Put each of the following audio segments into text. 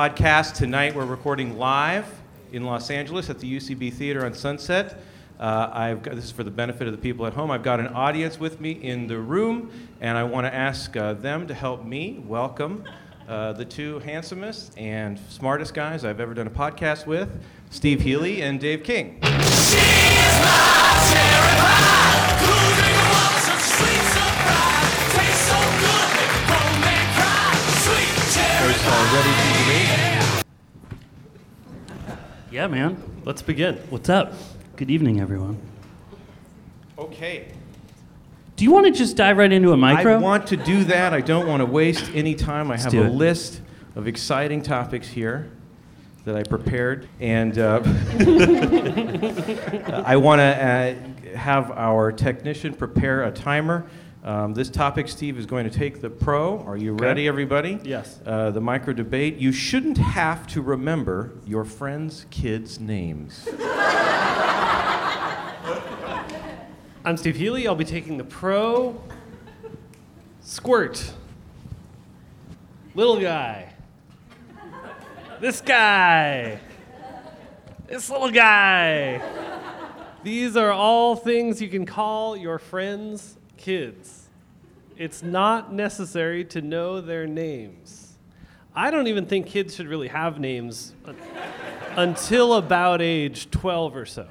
podcast. Tonight we're recording live in Los Angeles at the UCB Theater on Sunset. This is for the benefit of the people at home. I've got an audience with me in the room, and I want to ask them to help me welcome the two handsomest and smartest guys I've ever done a podcast with, Steve Healy and Dave King. She is my terrified, cruising the walls of sweet surprise, tastes so good, make a grown man cry, sweet terrified. Ready to debate? Yeah, man. Let's begin. What's up? Good evening, everyone. Okay. Do you want to just dive right into a micro? I want to do that. I don't want to waste any time. I have a list of exciting topics here that I prepared, and I want to have our technician prepare a timer. This topic, Steve, is going to take the pro. Are you ready, everybody? Yes. The micro debate. You shouldn't have to remember your friends' kids' names. I'm Steve Healy. I'll be taking the pro. Squirt. Little guy. This guy. This little guy. These are all things you can call your friends' kids. It's not necessary to know their names. I don't even think kids should really have names until about age 12 or so.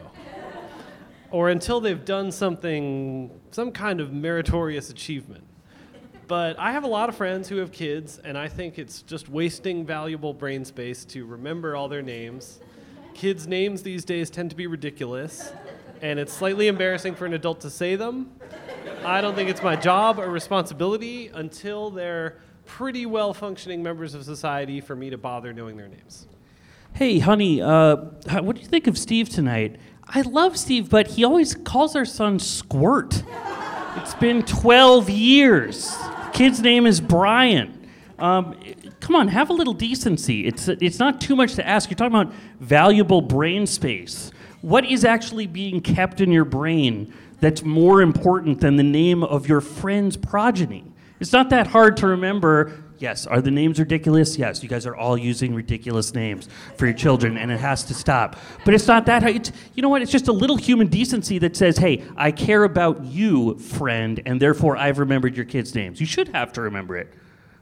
Or until they've done some kind of meritorious achievement. But I have a lot of friends who have kids, and I think it's just wasting valuable brain space to remember all their names. Kids' names these days tend to be ridiculous, and it's slightly embarrassing for an adult to say them. I don't think it's my job or responsibility until they're pretty well-functioning members of society for me to bother knowing their names. Hey, honey, what do you think of Steve tonight? I love Steve, but he always calls our son Squirt. It's been 12 years. Kid's name is Brian. Come on, have a little decency. It's not too much to ask. You're talking about valuable brain space. What is actually being kept in your brain that's more important than the name of your friend's progeny? It's not that hard to remember. Yes, are the names ridiculous? Yes, you guys are all using ridiculous names for your children, and it has to stop. But it's not that hard. You know what? It's just a little human decency that says, hey, I care about you, friend, and therefore I've remembered your kids' names. You should have to remember it.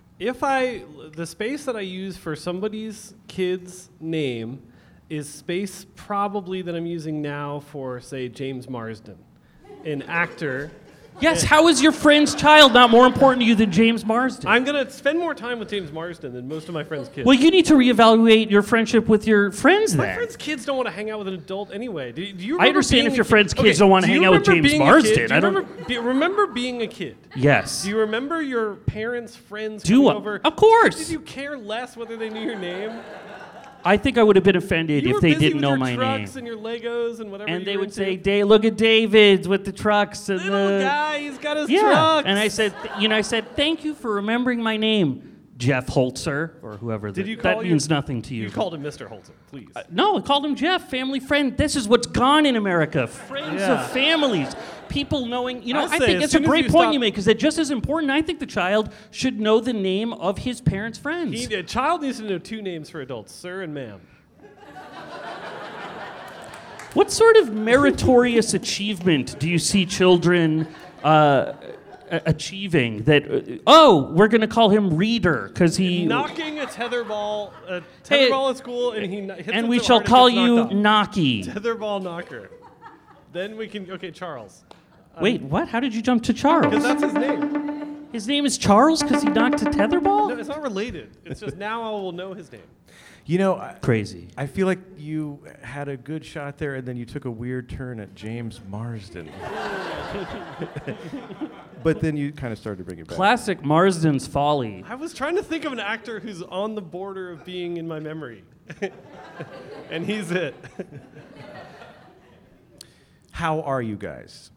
The space that I use for somebody's kid's name is space probably that I'm using now for, say, James Marsden, an actor. Yes, how is your friend's child not more important to you than James Marsden? I'm going to spend more time with James Marsden than most of my friends' kids. Well, you need to reevaluate your friendship with your friends then. My friends' kids don't want to hang out with an adult anyway. Do you I understand if your friends' kids don't want to hang out with James Marsden. Do you remember being a kid? Yes. Do you remember your parents' friends coming over? Of course. Did you care less whether they knew your name? I think I would have been offended if they didn't know my name. You were busy with your trucks and your Legos and whatever. And they would say, "Look at David with the trucks and little guy, he's got his trucks." And I said, "Thank you for remembering my name, Jeff Holzer or whoever." That means nothing to you. You called him Mr. Holzer, please. No, I called him Jeff, family friend. This is what's gone in America: friends of families. People knowing, I think it's a great point you make, because it's just as important. I think the child should know the name of his parents' friends. A child needs to know two names for adults, sir and ma'am. What sort of meritorious achievement do you see children achieving? That, we're going to call him Reader, because he... Knocking a tetherball at school, and he hits and we shall call you Knocky. Tetherball knocker. Then we can... Okay, Charles. Wait, what? How did you jump to Charles? Because that's his name. His name is Charles because he knocked a tetherball? No, it's not related. It's just now I will know his name. Crazy. I feel like you had a good shot there, and then you took a weird turn at James Marsden. But then you kind of started to bring it back. Classic Marsden's folly. I was trying to think of an actor who's on the border of being in my memory. And he's it. How are you guys?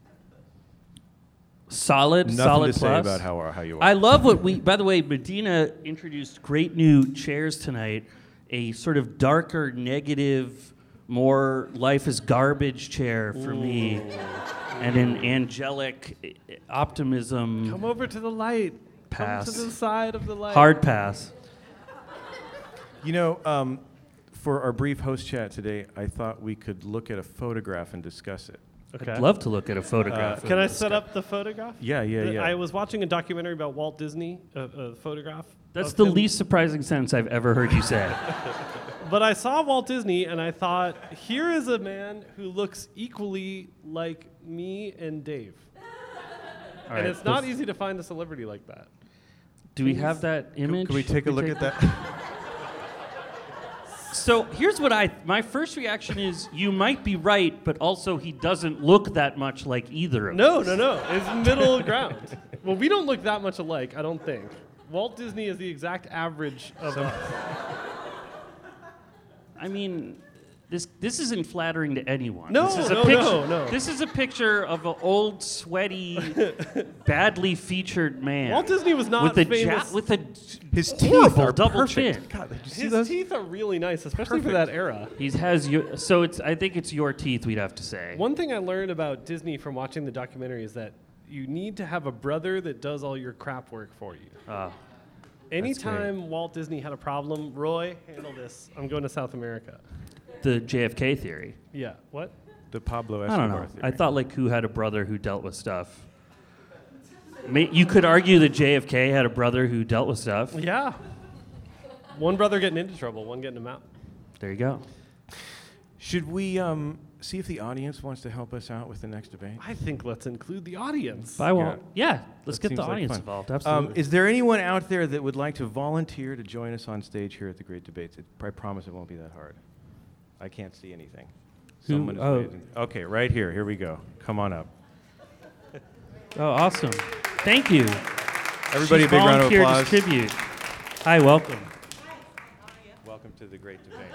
Solid Nothing solid to plus. say about how you are. I love what by the way, Medina introduced great new chairs tonight, a sort of darker, negative, more life is garbage chair for me, and an angelic optimism. Come over to the light. Pass. Come to the side of the light. Hard pass. You know, for our brief host chat today, I thought we could look at a photograph and discuss it. Okay. I'd love to look at a photograph. Can I set up the photograph? Yeah. I was watching a documentary about Walt Disney, a photograph. That's of the him. least surprising sentence I've ever heard you say. But I saw Walt Disney and I thought, here is a man who looks equally like me and Dave. All And right, it's not let's- easy to find a celebrity like that. Do we have that image? Can we take a look at that? So here's what my first reaction is: you might be right, but also he doesn't look that much like either of us. No. It's middle ground. Well, we don't look that much alike, I don't think. Walt Disney is the exact average of us. I mean, this isn't flattering to anyone. No, this is a no, picture, no, no. This is a picture of an old, sweaty, badly featured man. Walt Disney was not with a famous. with a His teeth horrible are double perfect. chin. God, did you see His those? teeth are really nice, especially for Perfect. that era. I think it's your teeth. We'd have to say. One thing I learned about Disney from watching the documentary is that you need to have a brother that does all your crap work for you. Oh, Anytime Walt Disney had a problem, Roy, handle this. I'm going to South America. the JFK theory. Yeah. What? The Pablo I Escobar don't know. theory. I thought like who had a brother who dealt with stuff. You could argue that JFK had a brother who dealt with stuff. Yeah. One brother getting into trouble, one getting him out. There you go. Should we see if the audience wants to help us out with the next debate? I think let's include the audience. I won't. Yeah, let's That get seems the like audience fun. involved. Absolutely. Is there anyone out there that would like to volunteer to join us on stage here at the Great Debates? I promise it won't be that hard. I can't see anything. Who- Someone is oh. waiting. Okay, right here. Here we go. Come on up. Oh, awesome. Thank you. Everybody, She's a big round of volunteered applause. as tribute. Hi, welcome. Welcome to the Great Debate.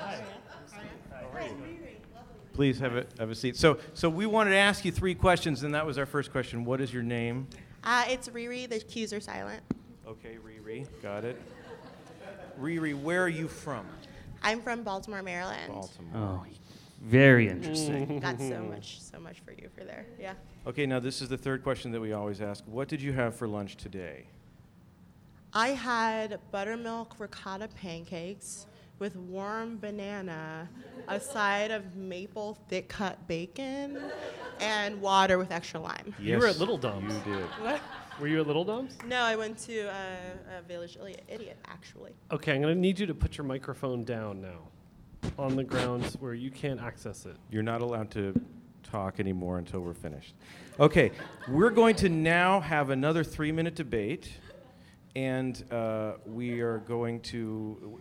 Please have a seat. So we wanted to ask you 3 questions, and that was our first question. What is your name? It's Riri. The Q's are silent. Okay, Riri. Got it. Riri, where are you from? I'm from Baltimore, Maryland. Baltimore. Oh, very interesting. Got so much for you for there. Yeah. Okay, now this is the third question that we always ask. What did you have for lunch today? I had buttermilk ricotta pancakes with warm banana, a side of maple thick cut bacon, and water with extra lime. You were at Little Dom's. You did. What? Were you at Little Dom's? No, I went to Village Idiot, actually. Okay, I'm going to need you to put your microphone down now on the grounds where you can't access it. You're not allowed to talk anymore until we're finished. Okay, we're going to now have another 3-minute debate, and we are going to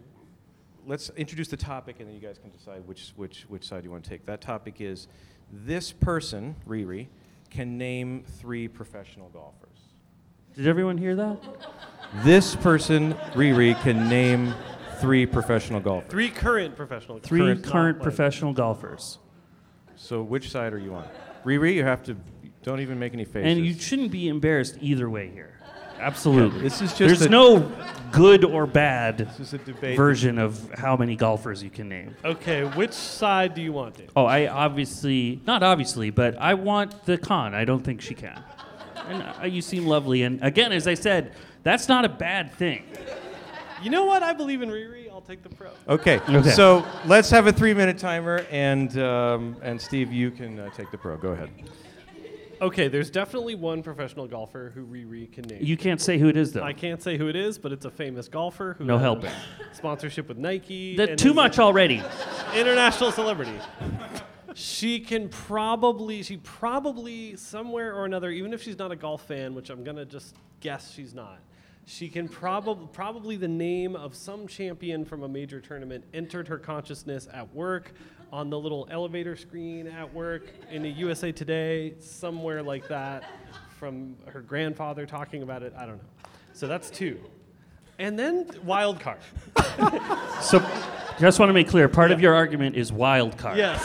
let's introduce the topic, and then you guys can decide which side you want to take. That topic is this person, Riri, can name 3 professional golfers. Did everyone hear that? This person, Riri, can name 3 professional golfers. 3 current professional. 3 Not current like- professional golfers. So which side are you on? Riri, you have to, don't even make any faces. And you shouldn't be embarrassed either way here. Absolutely. This is just There's a- no good or bad This is a debate. version of how many golfers you can name. Okay, which side do you want, Dave? Oh, not obviously, but I want the con. I don't think she can. And you seem lovely. And again, as I said, that's not a bad thing. You know what? I believe in Riri. I'll take the pro. Okay. Okay. So let's have a 3-minute timer, and Steve, you can take the pro. Go ahead. Okay, there's definitely one professional golfer who Riri can name. You can't say who it is, though. I can't say who it is, but it's a famous golfer who No has helping. sponsorship with Nike. That and too is much an already. international celebrity. She probably somewhere or another, even if she's not a golf fan, which I'm gonna just guess she's not. She can probably the name of some champion from a major tournament entered her consciousness at work, on the little elevator screen at work, in the USA Today, somewhere like that, from her grandfather talking about it. I don't know. So that's 2. And then wild card. So, just want to make clear, part of your argument is wild card. Yes.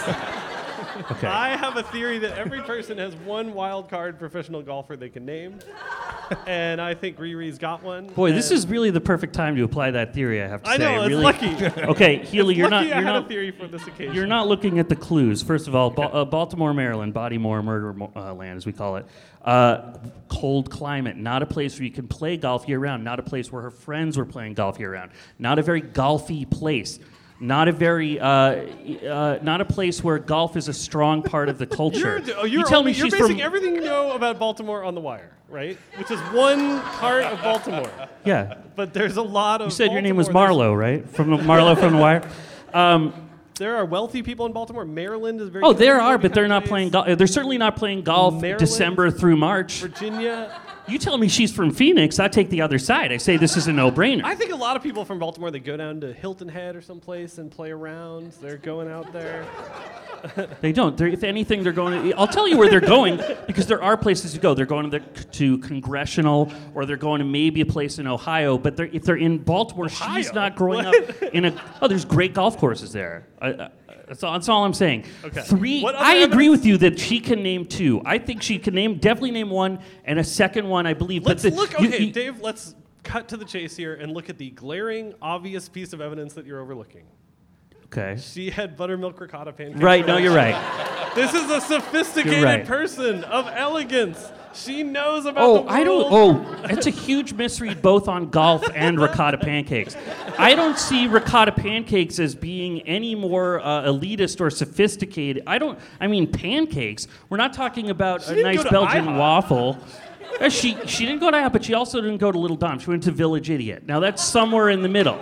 Okay. I have a theory that every person has one wild card professional golfer they can name. and I think Riri's got one. Boy, this and is really the perfect time to apply that theory, I have to I say. know, it's really. lucky. Okay, Healy, you're Lucky not. I You're had not. a theory for this occasion. You're not looking at the clues. First of all, Baltimore, Maryland, Bodymore murder land, as we call it. Cold climate, not a place where you can play golf year-round, not a place where her friends were playing golf year-round, not a very golfy place, not a very, not a place where golf is a strong part of the culture. You're tell me you're she's basing from... everything you know about Baltimore on The Wire, right? Which is one part of Baltimore. Yeah. But there's a lot of You said your name was Baltimore. Marlowe, right? From Marlowe from The Wire? There are wealthy people in Baltimore. Maryland is very. Oh, there country are, but they're not place. playing golf. They're certainly not playing golf Maryland, December through March. Virginia. You tell me she's from Phoenix, I take the other side. I say this is a no-brainer. I think a lot of people from Baltimore, they go down to Hilton Head or someplace and play around. They're going out there. They don't. If anything, they're going to... I'll tell you where they're going, because there are places to go. They're going to Congressional, or they're going to maybe a place in Ohio, but if they're in Baltimore, she's Ohio? not growing up in a... Oh, there's great golf courses there. That's all I'm saying. Okay. What other I agree evidence? with you that she can name two. I think she can definitely name one, and a second one, I believe. Let's but look. Okay, Dave, let's cut to the chase here and look at the glaring, obvious piece of evidence that you're overlooking. Okay. She had buttermilk ricotta pancakes. Right, no, you're right. This is a sophisticated You're right. person of elegance. She knows about the world. It's a huge misread both on golf and ricotta pancakes. I don't see ricotta pancakes as being any more elitist or sophisticated. I mean, pancakes. We're not talking about a didn't nice go to Belgian IHOP. waffle. She didn't go to IHOP, but she also didn't go to Little Dom. She went to Village Idiot. Now that's somewhere in the middle.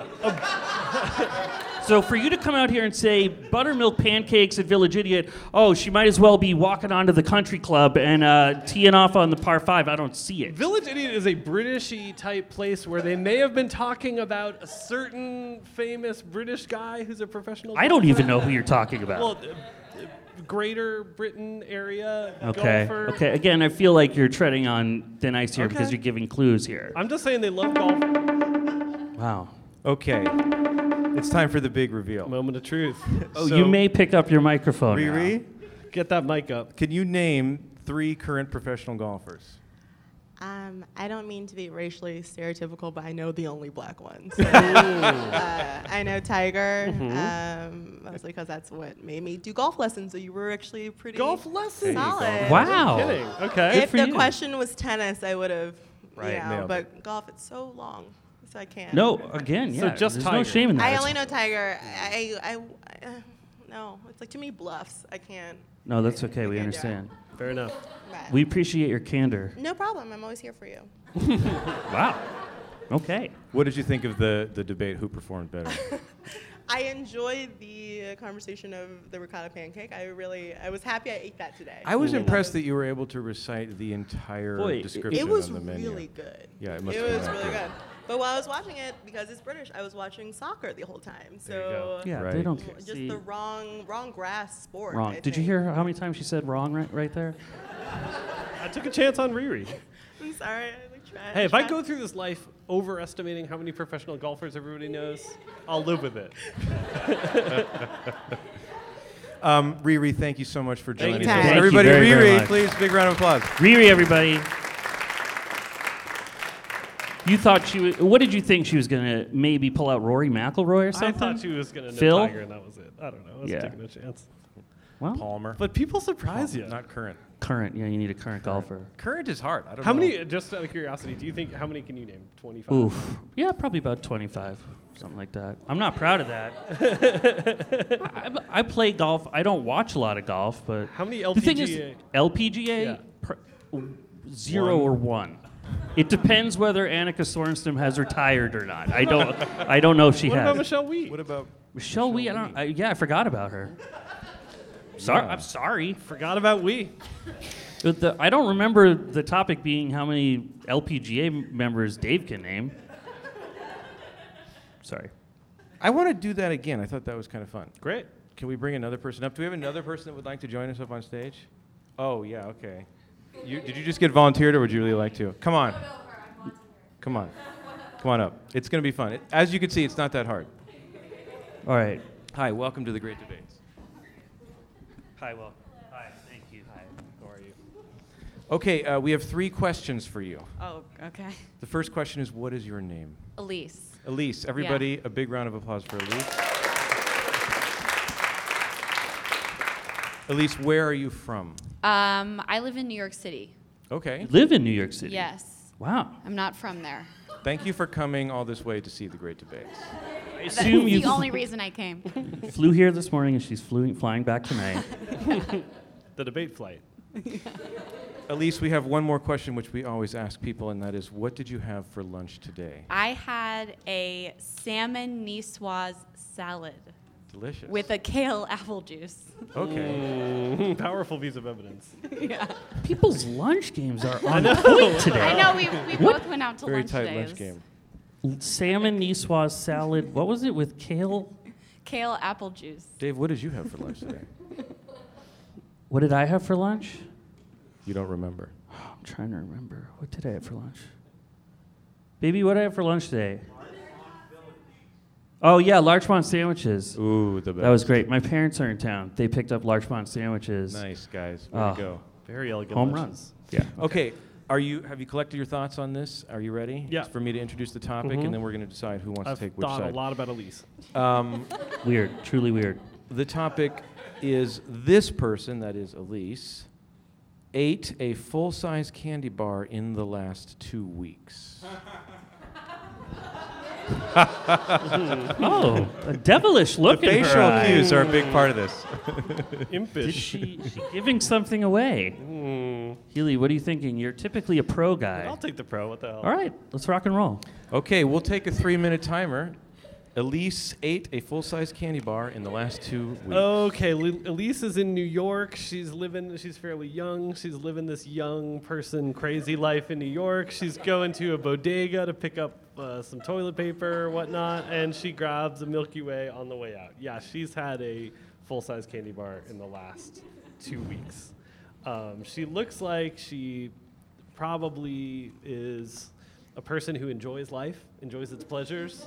So for you to come out here and say buttermilk pancakes at Village Idiot, oh, she might as well be walking onto the country club and teeing off on the par 5. I don't see it. Village Idiot is a Britishy type place where they may have been talking about a certain famous British guy who's a professional. I don't golfer. even know who you're talking about. Well, Greater Britain area Okay. golfer. Okay. Again, I feel like you're treading on thin ice here because Okay. you're giving clues here. I'm just saying they love golf. Wow. Okay. It's time for the big reveal. Moment of truth. Oh, So- you may pick up your microphone. now. Riri, Get that mic up. can you name 3 current professional golfers? I don't mean to be racially stereotypical, but I know the only black ones. So, I know Tiger, mostly because that's what made me do golf lessons. So you were actually pretty Golf lessons. solid. Wow. Kidding. Okay. If for the you. question was tennis, I would have, Right, nailed but golf, it's so long, so I can't. No, again, So yeah. just there's no Tiger. shame in that. I It's- only know Tiger. No, it's like too many bluffs. I can't. No, that's okay. We Okay, understand. Fair enough. But We appreciate your candor. no problem. I'm always here for you. Wow. Okay. What did you think of the debate? Who performed better? I enjoyed the conversation of the ricotta pancake. I was happy I ate that today. I was Ooh. impressed that you were able to recite the entire Boy, description It was on the menu. really good. Yeah, it must It have been was that really good. good. But while I was watching it, because it's British, I was watching soccer the whole time. There you go. So Yeah, they Right. don't care. just See, the wrong grass sport. wrong. I Did you think. hear how many times she said wrong right there? I took a chance on Riri. I'm sorry. I tried. Hey, if I tried. go through this life overestimating how many professional golfers everybody knows, I'll live with it. Riri, thank you so much for joining you. us. Thank you Everybody, very, very Riri, much. please, big round of applause. Riri, everybody. You thought she was. What did you think she was gonna maybe pull out Rory McIlroy or I something? thought she was going to know Phil? Tiger, and that was it. I don't know. I was Yeah. taking a chance. Well, Palmer. But people surprise you. Not current. current. Yeah, you need a current golfer. Current is hard. I don't How know. many, just out of curiosity, do you think, how many can you name? 25? Oof. Yeah, probably about 25, something like that. I'm not proud of that. I play golf. I don't watch a lot of golf, but How many the thing is, LPGA? LPGA, Yeah. 0 or 1. It depends whether Annika Sorenstam has retired or not. I don't know if she What has. about Michelle Wheat? What about Michelle Wee, I forgot about her. Sorry, Yeah. I'm sorry. Forgot about Wee. But I don't remember the topic being how many LPGA members Dave can name. Sorry. I want to do that again. I thought that was kind of fun. Great. Can we bring another person up? Do we have another person that would like to join us up on stage? Oh, yeah, okay. Did you just get volunteered, or would you really like to? Come on. Come on. Come on up. It's going to be fun. As you can see, it's not that hard. All right. Hi, welcome to the Great Debates. Hi, well. Hi, thank you. Hi. How are you? Okay, we have 3 questions for you. Oh, okay. The first question is, what is your name? Elise. Elise. Everybody, a big round of applause for Elise. Elise, where are you from? I live in New York City. Okay. You live in New York City. Yes. Wow. I'm not from there. Thank you for coming all this way to see the great debates. I That's assume you the only reason I came. flew here this morning and she's flying back tonight. The debate flight. Elise, we have one more question which we always ask people, and that is, what did you have for lunch today? I had a salmon niçoise salad Delicious. with a kale apple juice. Okay. Powerful piece of evidence. Yeah. People's lunch games are on point today. I know we both went out to Very lunch tight today. lunch game. Salmon niçoise salad. What was it with kale? Kale apple juice. Dave, what did you have for lunch today? What did I have for lunch? You don't remember. I'm trying to remember. What did I have for lunch? Baby, what did I have for lunch today? Oh, yeah, Larchmont sandwiches. Ooh, the best. That was great. My parents are in town. They picked up Larchmont sandwiches. Nice, guys. Way Oh. to go. Very elegant. Home lunches. runs. Yeah. Okay, have you collected your thoughts on this? Are you ready? Yeah. It's for me to introduce the topic, and then we're going to decide who wants I've to take which thought side. a lot about Elise. Weird. Truly weird. The topic is this person, that is Elise, ate a full-size candy bar in the last 2 weeks. Oh, a devilish look The in her facial eye. cues are a big part of this. Is Impish. she giving something away? Healy, what are you thinking? You're typically a pro guy. I'll take the pro. What the hell? All right, let's rock and roll. Okay, we'll take a 3-minute timer. Elise ate a full-size candy bar in the last 2 weeks. Okay, Elise is in New York. She's fairly young. She's living this young person crazy life in New York. She's going to a bodega to pick up some toilet paper or whatnot, and she grabs a Milky Way on the way out. Yeah, she's had a full-size candy bar in the last 2 weeks. She looks like she probably is a person who enjoys life, enjoys its pleasures.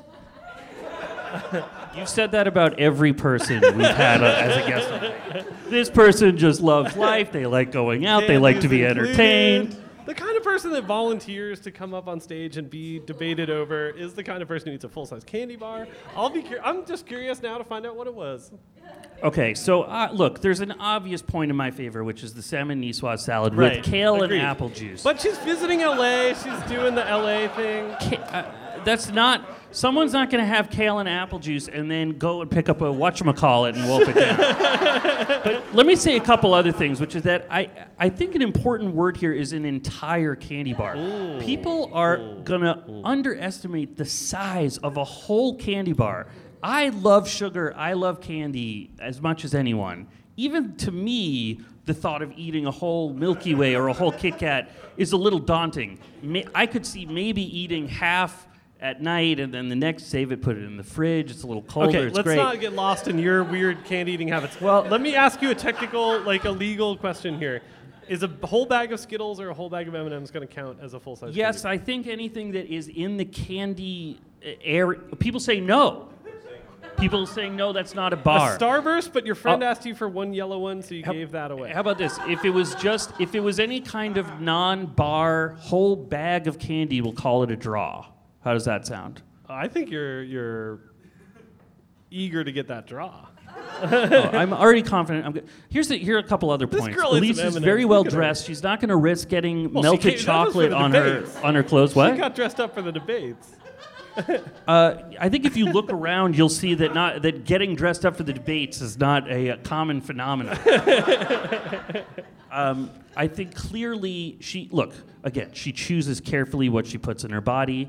You've said that about every person we've had as a guest on the This person just loves life. They like going out. They like to be Dandy's entertained. included. The kind of person that volunteers to come up on stage and be debated over is the kind of person who eats a full-size candy bar. I'm just curious now to find out what it was. Okay, so look, there's an obvious point in my favor, which is the salmon niçoise salad Right, with kale agreed. and apple juice. But she's visiting LA. She's doing the LA thing. That's not. Someone's not going to have kale and apple juice and then go and pick up a whatchamacallit and wolf it down. But let me say a couple other things, which is that I think an important word here is an entire candy bar. People are going to underestimate the size of a whole candy bar. I love sugar. I love candy as much as anyone. Even to me, the thought of eating a whole Milky Way or a whole Kit Kat is a little daunting. I could see maybe eating half at night and then the next save it, put it in the fridge. It's a little colder. Okay, it's let's great. not get lost in your weird candy eating habits. Well, let me ask you a technical, a legal question here. Is a whole bag of Skittles or a whole bag of M&Ms going to count as a full-size Yes, candy? I think anything that is in the candy area. People say no. People saying no, that's not a bar. A Starburst, but your friend asked you for one yellow one, so you gave that away. How about this? If it was any kind of non-bar whole bag of candy, we'll call it a draw. How does that sound? I think you're eager to get that draw. I'm already confident. Here are a couple other This points. girl eats Elise some is M&Ms. very well Look at her. dressed. She's not going to risk getting Well, she melted came- that was for chocolate the on debates. her clothes. She What? got dressed up for the debates. I think if you look around, you'll see that getting dressed up for the debates is not a common phenomenon. I think clearly she chooses carefully what she puts in her body.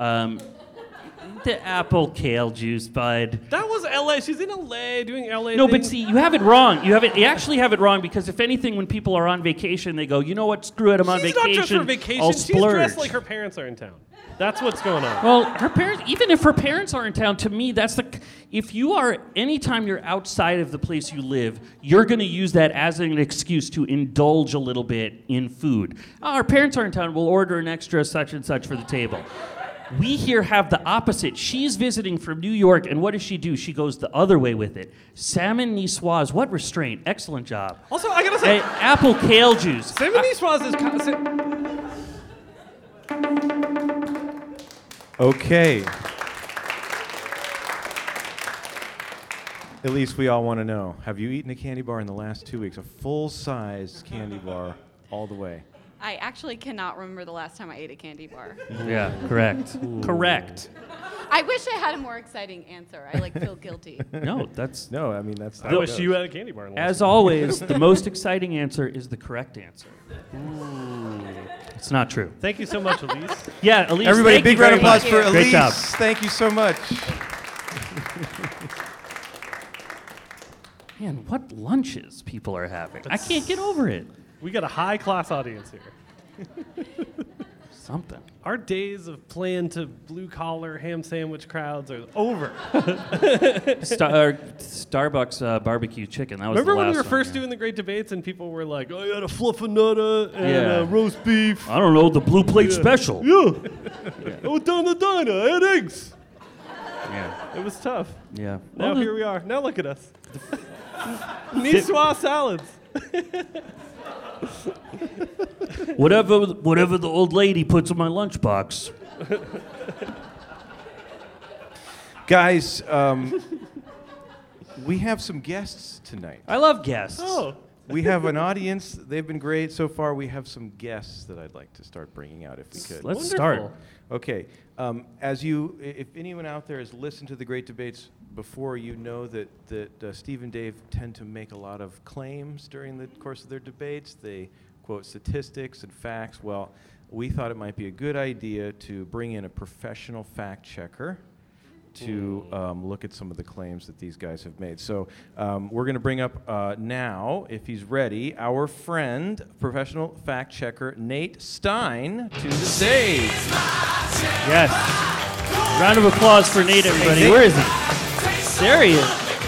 The apple kale juice, bud. That was LA. She's in LA doing LA No, but things. see, you have it wrong. You actually have it wrong because if anything, when people are on vacation, they go, you know what? Screw it, I'm on She's vacation. not dressed for vacation. I'll She's splurge. dressed like her parents are in town. That's what's going on. Well, her parents, even if her parents are in town, to me, anytime you're outside of the place you live, you're going to use that as an excuse to indulge a little bit in food. Oh, our parents are in town, we'll order an extra such and such for the table. We here have the opposite. She's visiting from New York, and what does she do? She goes the other way with it. Salmon niçoise. What restraint. Excellent job. Also, I gotta say, Hey, apple kale juice. salmon niçoise is kind of... Okay. At least we all want to know. Have you eaten a candy bar in the last 2 weeks? A full-size candy bar all the way. I actually cannot remember the last time I ate a candy bar. Yeah, correct. Correct. I wish I had a more exciting answer. I feel guilty. No, that's... No, I mean, that's... I wish you had a candy bar. As always, the most exciting answer is the correct answer. It's not true. Thank you so much, Elise. Yeah, Elise, Everybody, thank big you round of very applause much. for Great Elise. job. Thank you so much. Man, what lunches people are having. I can't get over it. We got a high-class audience here. Something. Our days of playing to blue-collar ham sandwich crowds are over. Starbucks barbecue chicken. That was Remember the when last we were one, first yeah. doing the great debates and people were like, "Oh, you had a fluffernutter and Yeah. roast beef." I don't know, the blue plate special. Yeah. I went down the diner. I had eggs. Yeah. It was tough. Yeah. Now Well, here we are. Now look at us. Niçoise salads. whatever the old lady puts in my lunchbox. Guys, we have some guests tonight. I love guests. Oh. We have an audience. They've been great so far. We have some guests that I'd like to start bringing out if we could. Let's Wonderful. start. Okay. If anyone out there has listened to the great debates before, you know that Steve and Dave tend to make a lot of claims during the course of their debates. They quote statistics and facts. Well, we thought it might be a good idea to bring in a professional fact checker to look at some of the claims that these guys have made. So we're going to bring up now, if he's ready, our friend, professional fact checker Nate Stein to the stage. Yes. Round of applause for Nate, everybody. Where is he? There he is.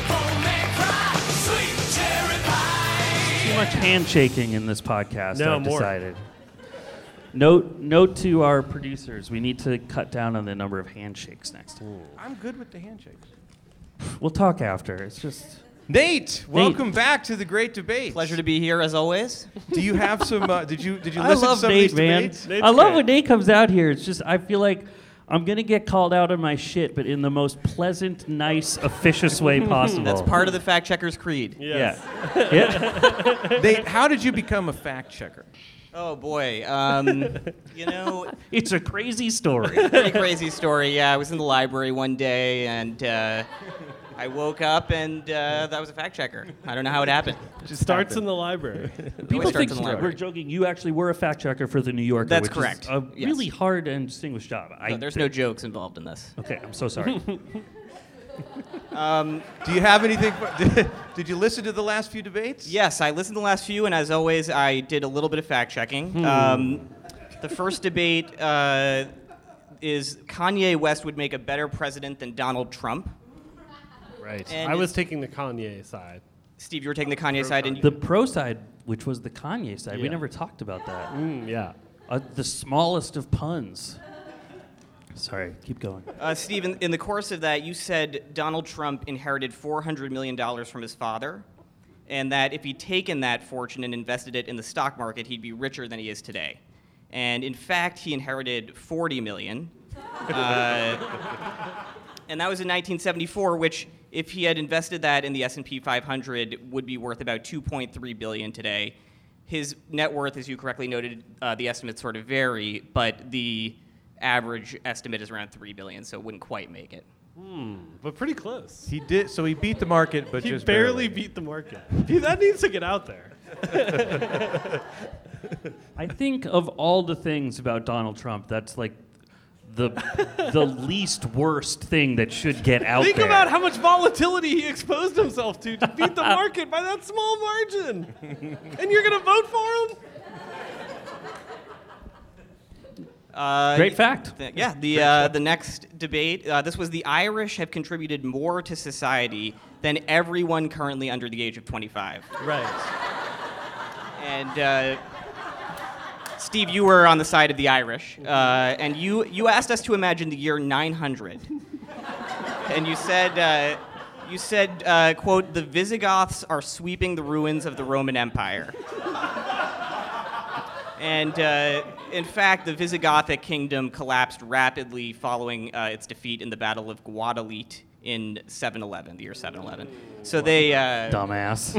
Too much handshaking in this podcast, No, I've more. decided. Note to our producers, we need to cut down on the number of handshakes next time. I'm good with the handshakes. We'll talk after. It's just... Nate, welcome back to the Great Debate. Pleasure to be here as always. Do you have some? Did you listen I love to some Nate, of these man. debates? Nate's I love great. when Nate comes out here. It's just, I feel like I'm going to get called out on my shit, but in the most pleasant, nice, officious way possible. That's part of the fact checker's creed. Yes. Yeah. Yeah. Nate, how did you become a fact checker? Oh boy, you know, It's a crazy story. pretty crazy story. Yeah, I was in the library one day and I woke up and that was a fact checker. I don't know how it happened. Just starts in the library. People starts think in the we're library. joking. You actually were a fact checker for the New Yorker. That's which correct. Is a Yes. really hard and distinguished job. No, there's no jokes involved in this. Okay, I'm so sorry. Do you have anything? Did you listen to the last few debates? Yes, I listened to the last few, and as always, I did a little bit of fact checking. The first debate is Kanye West would make a better president than Donald Trump. Right. And I was it's- taking the Kanye side. Steve, you were taking the Kanye side, and The pro side, which was the Kanye side, we Yeah. never talked about that. Yeah. The smallest of puns. Sorry, keep going. Steve, in the course of that, you said Donald Trump inherited $400 million from his father, and that if he'd taken that fortune and invested it in the stock market, he'd be richer than he is today. And in fact, he inherited $40 million. And that was in 1974, which, if he had invested that in the S&P 500, would be worth about $2.3 billion today. His net worth, as you correctly noted, the estimates sort of vary, but the average estimate is around $3 billion, so it wouldn't quite make it. But pretty close. He did. So he beat the market, but He just barely beat the market. That needs to get out there. I think of all the things about Donald Trump, that's like the least worst thing that should get out Think there. about how much volatility he exposed himself to beat the market by that small margin. And you're going to vote for him? Great fact. The next debate, this was the Irish have contributed more to society than everyone currently under the age of 25. Right. And Steve, you were on the side of the Irish, and you asked us to imagine the year 900, and you said, quote, the Visigoths are sweeping the ruins of the Roman Empire. And in fact, the Visigothic kingdom collapsed rapidly following its defeat in the Battle of Guadalete in 711, the year 711. So they Dumbass.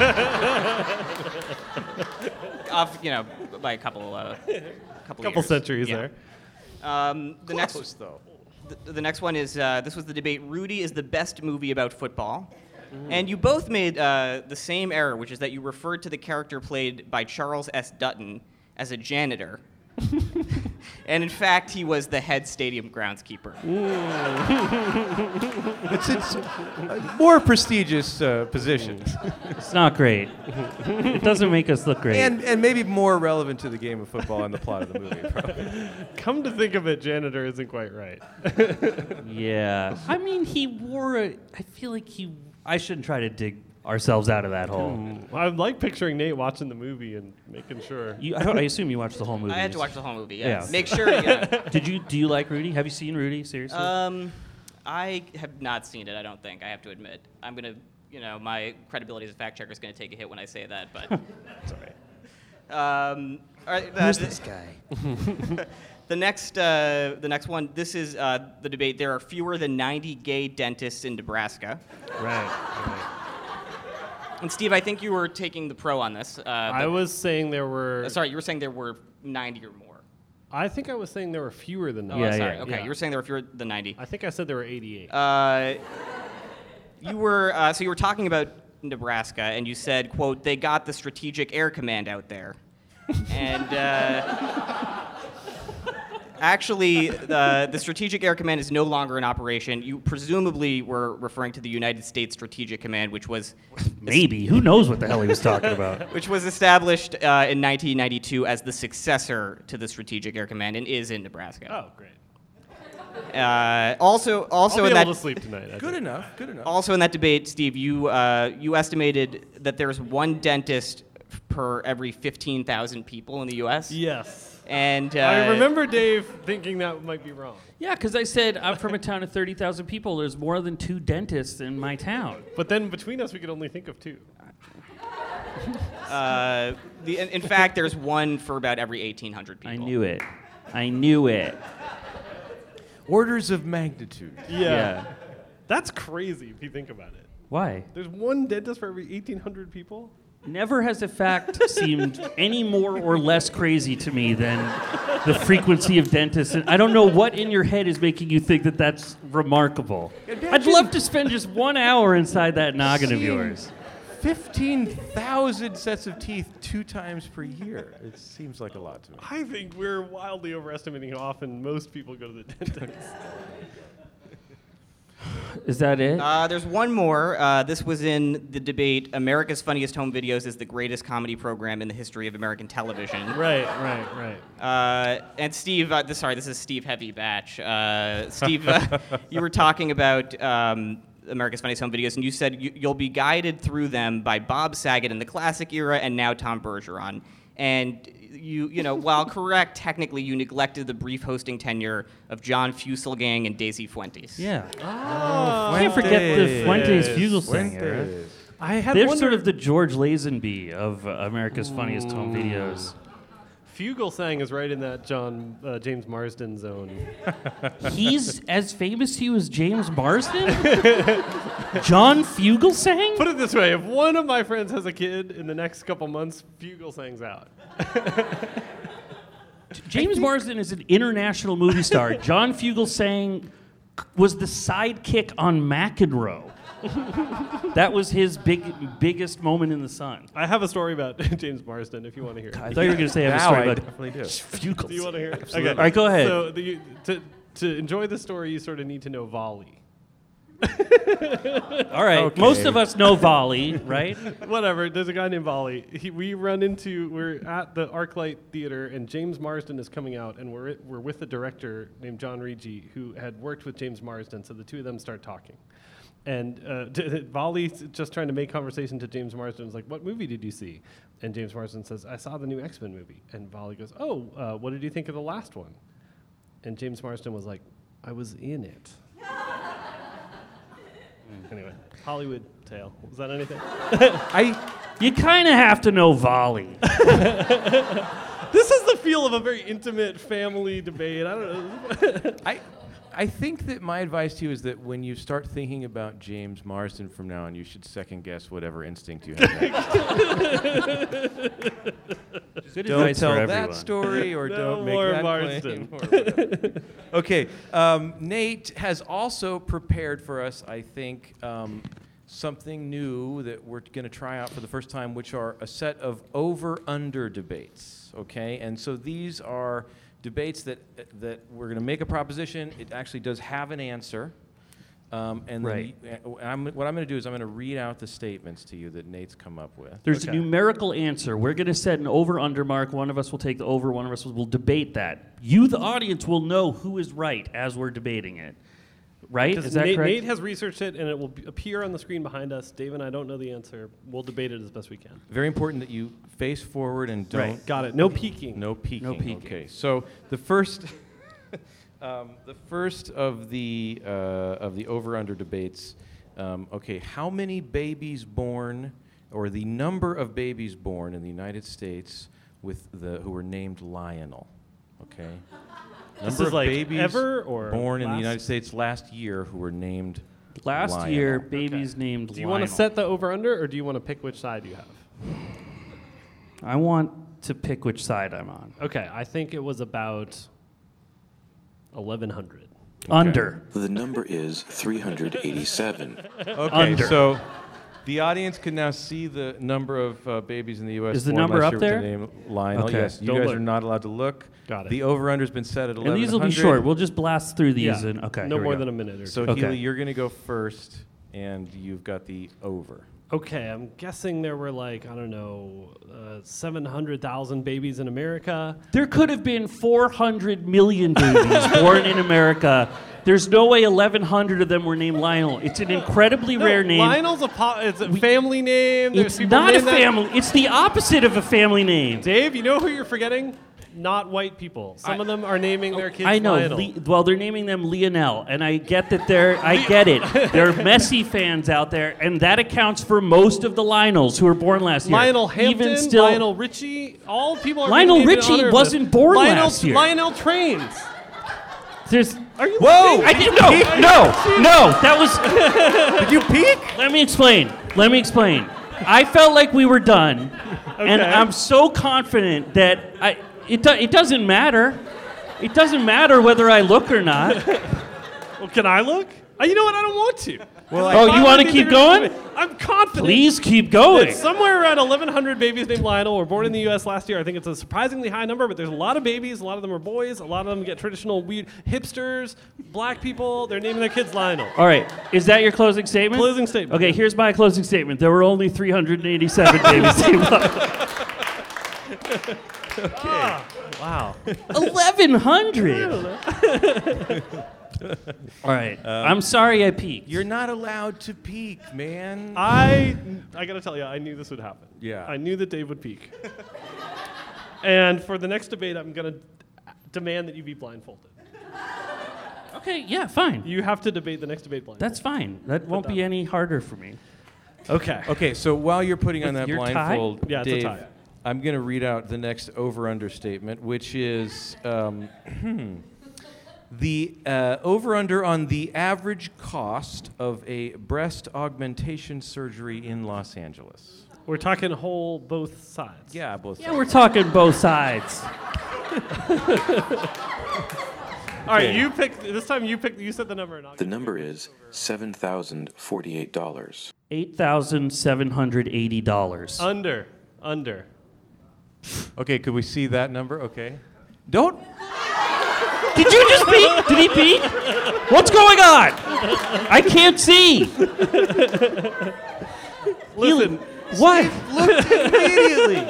off, by a couple years. centuries Yeah. there. The next, though. the next one is this was the debate. Rudy is the best movie about football, and you both made the same error, which is that you referred to the character played by Charles S. Dutton as a janitor. And in fact, he was the head stadium groundskeeper. It's a more prestigious position. It's not great. It doesn't make us look great. And maybe more relevant to the game of football and the plot of the movie, probably. Come to think of it, janitor isn't quite right. Yeah. I mean, he wore a. I feel like I shouldn't try to dig ourselves out of that hole. I like picturing Nate watching the movie and making sure. I assume you watched the whole movie. I had to watch the whole movie. Yeah. Yeah. Make sure. Yeah. Do you like Rudy? Have you seen Rudy? Seriously? I have not seen it. I don't think. I have to admit. I'm gonna. My credibility as a fact checker is gonna take a hit when I say that. But It's all right. all right. Who's this guy? The next one. This is the debate. There are fewer than 90 gay dentists in Nebraska. Right. And Steve, I think you were taking the pro on this. I was saying there were. Sorry, you were saying there were 90 or more. I think I was saying there were fewer than that. Oh, Yeah, sorry. yeah. Okay, Yeah. you were saying there were fewer than 90. I think I said there were 88. You were so you were talking about Nebraska, and you said, "quote They got the Strategic Air Command out there," and actually, the Strategic Air Command is no longer in operation. You presumably were referring to the United States Strategic Command, which was Maybe. Who knows what the hell he was talking about? which was established in 1992 as the successor to the Strategic Air Command and is in Nebraska. Oh, great. Also I'll be in able that to sleep tonight. I Good think. enough. Good enough. also in that debate, Steve, you estimated that there's one dentist per every 15,000 people in the U.S. Yes. And I remember Dave thinking that might be wrong. Yeah, because I said I'm from a town of 30,000 people. There's more than 2 dentists in my town. But then between us, we could only think of 2. in fact, there's one for about every 1,800 people. I knew it. Orders of magnitude. Yeah. That's crazy if you think about it. Why? There's one dentist for every 1,800 people? Never has a fact seemed any more or less crazy to me than the frequency of dentists. And I don't know what in your head is making you think that that's remarkable. I'd love to spend just 1 hour inside that noggin of Seeing yours. 15,000 sets of teeth 2 times per year. It seems like a lot to me. I think we're wildly overestimating how often most people go to the dentist. Is that it? There's one more. This was in the debate. America's Funniest Home Videos is the greatest comedy program in the history of American television. Right. And Steve, this is Steve Heavy Batch. Steve, you were talking about America's Funniest Home Videos, and you said you'll be guided through them by Bob Saget in the classic era and now Tom Bergeron. And while correct, technically you neglected the brief hosting tenure of John Fugelsang and Daisy Fuentes. Yeah. Oh, Can't forget the Fuentes Fugelsang era. Fuentes. I had They're wondered, sort of the George Lazenby of America's Funniest Home Videos. Fugelsang is right in that James Marsden zone. He's as famous to you as James Marsden? John Fugelsang? Put it this way, if one of my friends has a kid in the next couple months, Fugelsang's out. James Marsden is an international movie star. John Fugelsang was the sidekick on McEnroe. That was his biggest moment in the sun. I have a story about James Marsden if you want to hear it. I thought you were going to say I have a Now story I about definitely do. Fugelsang. Do you want to hear it? Absolutely. All right, go ahead. So to enjoy the story, you sort of need to know volley. All right. Okay. Most of us know volley, right? Whatever. There's a guy named Volley. We're at the ArcLight Theater, and James Marsden is coming out, and we're with a director named John Ricci, who had worked with James Marsden. So the two of them start talking, And Volley's just trying to make conversation to James Marsden. Is like, what movie did you see? And James Marsden says, I saw the new X-Men movie. And Volley goes, oh, what did you think of the last one? And James Marsden was like, I was in it. Anyway, Hollywood tale. Was that anything? You kind of have to know Volley. This is the feel of a very intimate family debate. I don't know. I think that my advice to you is that when you start thinking about James Marsden from now on, you should second guess whatever instinct you have. Good Don't advice tell for that everyone. story or No don't make more that Marsden. claim. Or whatever. Okay, Nate has also prepared for us, I think, something new that we're going to try out for the first time, which are a set of over-under debates. Okay, and so these are debates that we're going to make a proposition. It actually does have an answer. And Right. what I'm going to do is I'm going to read out the statements to you that Nate's come up with. There's Okay. a numerical answer. We're going to set an over-under mark. One of us will take the over. One of us will debate that. You, the audience, will know who is right as we're debating it. Right? Because Is that correct? Nate has researched it, and it will appear on the screen behind us. Dave and I don't know the answer. We'll debate it as best we can. Very important that you face forward and don't. Right. Got it. No peeking. No peeking. No peeking. Okay. So the first, the first of the over/under debates. Okay, how many babies born, or the number of babies born in the United States who were named Lionel? Okay. This Number is of like babies ever or born in the last? United States last year who were named Last Lionel. year, babies named Do you want to Lionel. set the over-under, or do you want to pick which side you have? I want to pick which side I'm on. Okay, I think it was about 1,100. Under. The number is 387. Okay, Under. so the audience can now see the number of babies in the U.S. Is the born number last up year with there? the name Lionel. Okay. Yes, you Don't guys look. are not allowed to look. Got it. The over/under's been set at 1,100. And these will be short. We'll just blast through these. And okay. no here we more go. than a minute or So two. Okay. Healy, you're going to go first, and you've got the over. Okay, I'm guessing there were like, I don't know, 700,000 babies in America. There could have been 400 million babies born in America. There's no way 1,100 of them were named Lionel. It's an incredibly rare name. Lionel's it's a family name. There's It's people not a named that. family. It's the opposite of a family name. Dave, you know who you're forgetting? Not white people. Some of them are naming their kids I know. Lionel. Well, they're naming them Lionel, and I get that I get it. There are Messi fans out there, and that accounts for most of the Lionels who were born last year. Lionel Hampton, Even still, Lionel Richie, all people are Lionel named in Richie honor of wasn't this. born Lionel, last year. Lionel Trains. There's. Are you Whoa! listening? I didn't. No. That was. Did you peek? Let me explain. I felt like we were done, and Okay. I'm so confident that it doesn't matter. It doesn't matter whether I look or not. Well, can I look? You know what? I don't want to. Well, Oh, you want to keep going? I'm confident. Please keep going. that somewhere around 1,100 babies named Lionel were born in the U.S. last year. I think it's a surprisingly high number, but there's a lot of babies. A lot of them are boys. A lot of them get traditional weird hipsters, black people. They're naming their kids Lionel. All right. Is that your closing statement? Closing statement. Okay, here's my closing statement. There were only 387 babies named Wow. 1,100. All right. I'm sorry I peeked. You're not allowed to peek, man. I gotta tell you, I knew this would happen. Yeah. I knew that Dave would peak. And for the next debate, I'm gonna demand that you be blindfolded. Okay, yeah, fine. You have to debate the next debate blindfolded. That's fine. That won't be any harder for me. okay. Okay, so while you're putting on that Your tie? blindfold, Yeah, it's a Dave, tie. I'm going to read out the next over/under statement, which is the over/under on the average cost of a breast augmentation surgery in Los Angeles. We're talking both sides. Yeah, both. Yeah, we're talking both sides. All right, Okay. you picked. This time you picked. You said the number. And I'll The number is $7,048. $8,780. Under. Okay, could we see that number? Okay. Don't. Did you just peek? Did he peek? What's going on? I can't see. Listen. What? Look immediately.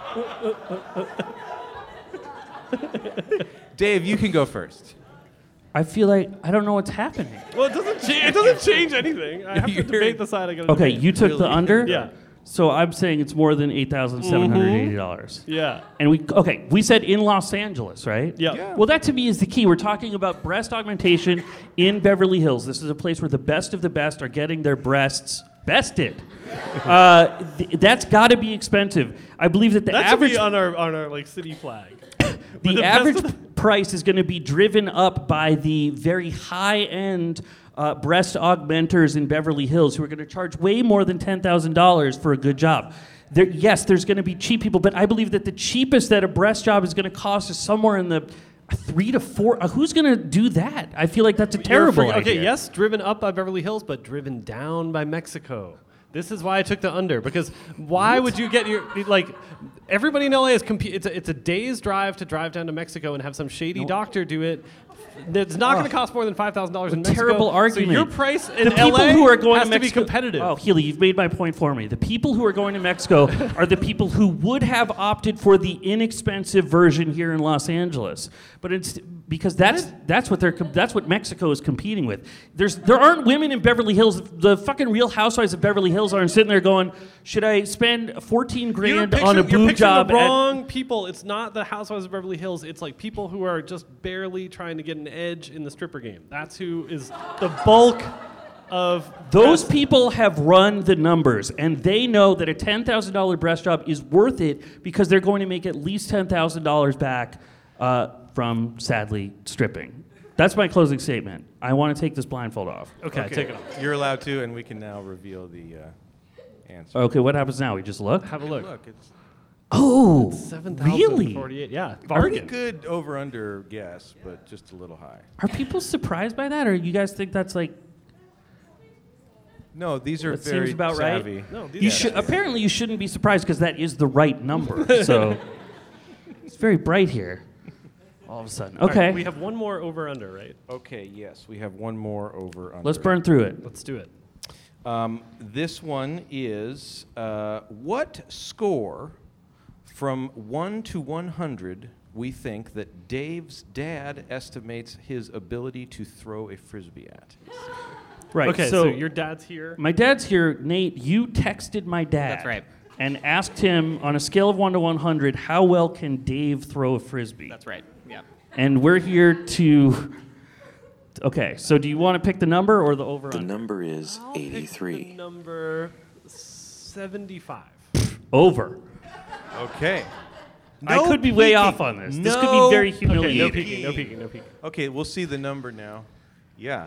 Dave, you can go first. I feel like I don't know what's happening. Well, it doesn't change anything. I have to debate the side I got to Okay, debate. you took the under? Yeah. So I'm saying it's more than $8,780. Yeah. And we said in Los Angeles, right? Yeah. Well, that to me is the key. We're talking about breast augmentation in Beverly Hills. This is a place where the best of the best are getting their breasts bested. That's got to be expensive. I believe that the That average should be on our like city flag. the average price is going to be driven up by the very high-end breast augmenters in Beverly Hills who are going to charge way more than $10,000 for a good job. Yes, there's going to be cheap people, but I believe that the cheapest that a breast job is going to cost is somewhere in the 3 to 4. Who's going to do that? I feel like that's a terrible idea. Okay, yes, driven up by Beverly Hills, but driven down by Mexico. This is why I took the under, because why would you get your, like, everybody in LA is, it's a day's drive to drive down to Mexico and have some shady doctor do it. It's not going to cost more than $5,000 in Mexico. Terrible argument. So your price in the people LA who are going has to be Mexico, competitive. Oh, Healy, you've made my point for me. The people who are going to Mexico are the people who would have opted for the inexpensive version here in Los Angeles, but it's because that's what Mexico is competing with. There aren't women in Beverly Hills. The fucking Real Housewives of Beverly Hills aren't sitting there going, "Should I spend $14,000 on a boob job?" You're picturing the wrong people. It's not the Housewives of Beverly Hills. It's like people who are just barely trying to get an edge in the stripper game. That's who is the bulk of those people have run the numbers, and they know that a $10,000 breast job is worth it because they're going to make at least $10,000 back from, sadly, stripping. That's my closing statement. I want to take this blindfold off. Okay, take it off. You're allowed to, and we can now reveal the answer. Okay, what happens now? We just look? Have a look. Look, it's Oh, $7,048. really? Yeah, pretty bargain. good over-under guess, but just a little high. Are people surprised by that, or you guys think that's like... No, these are That very seems about savvy. right. No, these You are should apparently you shouldn't be surprised because that is the right number. So it's very bright here. All of a sudden, All okay. right, we have one more over under, right? Okay, yes, we have one more over-under. Let's burn through it. Let's do it. This one is what score from 1 to 100 we think that Dave's dad estimates his ability to throw a frisbee at. Right. Okay, so your dad's here. My dad's here. Nate, you texted my dad. That's right. And asked him on a scale of 1 to 100, how well can Dave throw a frisbee? That's right. Yeah. And we're here to. Okay, so do you want to pick the number or the over? The number is Pick 83. number 75. Over. Okay. I could be way off on this. This could be very humiliating. Okay, no peeking. Okay, we'll see the number now. Yeah.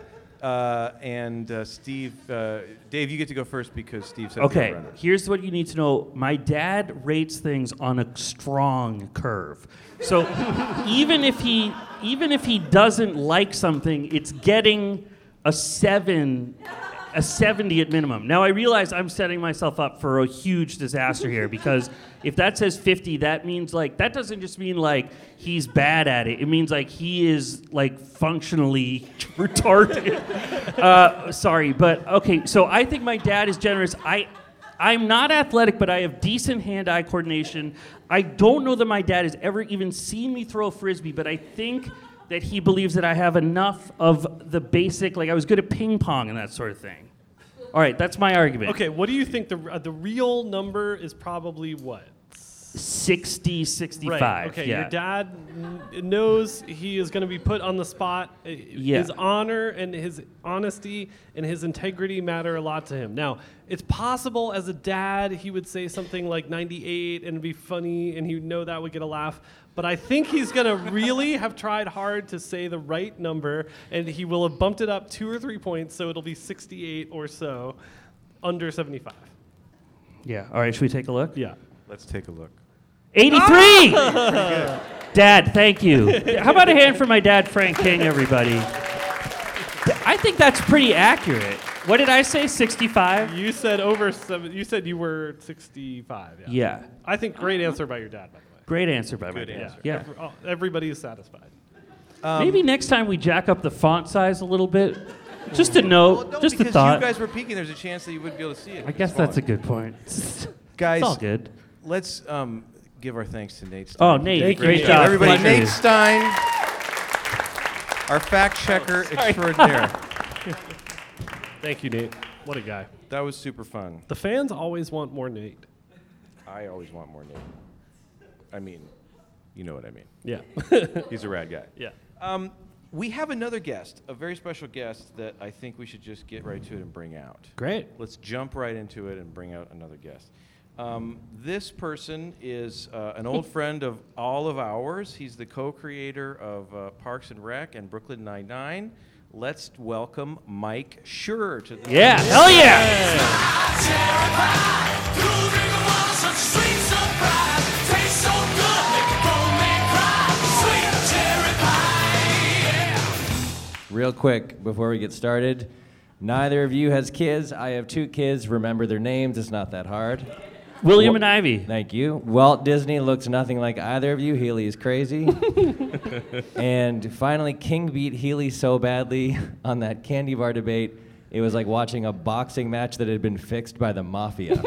Steve, Dave, you get to go first because Steve said Okay, the over-under. here's what you need to know. My dad rates things on a strong curve. So even if he doesn't like something, it's getting a 70 at minimum. Now I realize I'm setting myself up for a huge disaster here because if that says 50, that means like that doesn't just mean like he's bad at it. It means like he is like functionally retarded. Sorry, but okay. So I think my dad is generous. I'm not athletic, but I have decent hand-eye coordination. I don't know that my dad has ever even seen me throw a frisbee, but I think that he believes that I have enough of the basic, like I was good at ping pong and that sort of thing. All right, that's my argument. Okay, what do you think the real number is probably what? 60, 65. Right. Okay, yeah. your dad knows he is going to be put on the spot. Yeah. His honor and his honesty and his integrity matter a lot to him. Now, it's possible as a dad he would say something like 98 and it'd be funny and he would know that would get a laugh. But I think he's going to really have tried hard to say the right number, and he will have bumped it up 2 or 3 points, so it'll be 68 or so, under 75. Yeah. All right, should we take a look? Yeah. Let's take a look. 83! Dad, thank you. How about a hand for my dad, Frank King, everybody? I think that's pretty accurate. What did I say, 65? You said over 7. You said you were 65. Yeah. Yeah. I think great answer by your dad, by the way. Great answer by my Good dad. answer. Yeah. Everybody is satisfied. Maybe next time we jack up the font size a little bit. Just a note, No, just a because thought. you guys were peeking. There's a chance that you wouldn't be able to see it. I guess that's a good point. Guys, It's all good. let's give our thanks to Nate Oh, Stein. Nate, Thank you, great Nate. job. Everybody, Pleasure. Nate Stein. our fact checker extraordinaire. Thank you, Nate. What a guy. That was super fun. The fans always want more Nate. I always want more Nate. I mean, you know what I mean. Yeah. He's a rad guy. Yeah. We have another guest, a very special guest that I think we should just get right to it and bring out. Great. Let's jump right into it and bring out another guest. This person is an old friend of all of ours. He's the co-creator of Parks and Rec and Brooklyn Nine-Nine. Let's welcome Mike Schur to the Yeah, hell yeah! Real quick, before we get started, neither of you has kids. I have 2 kids. Remember their names. It's not that hard. William and Ivy. Thank you. Walt Disney looks nothing like either of you. Healy is crazy. And finally, King beat Healy so badly on that candy bar debate, it was like watching a boxing match that had been fixed by the mafia.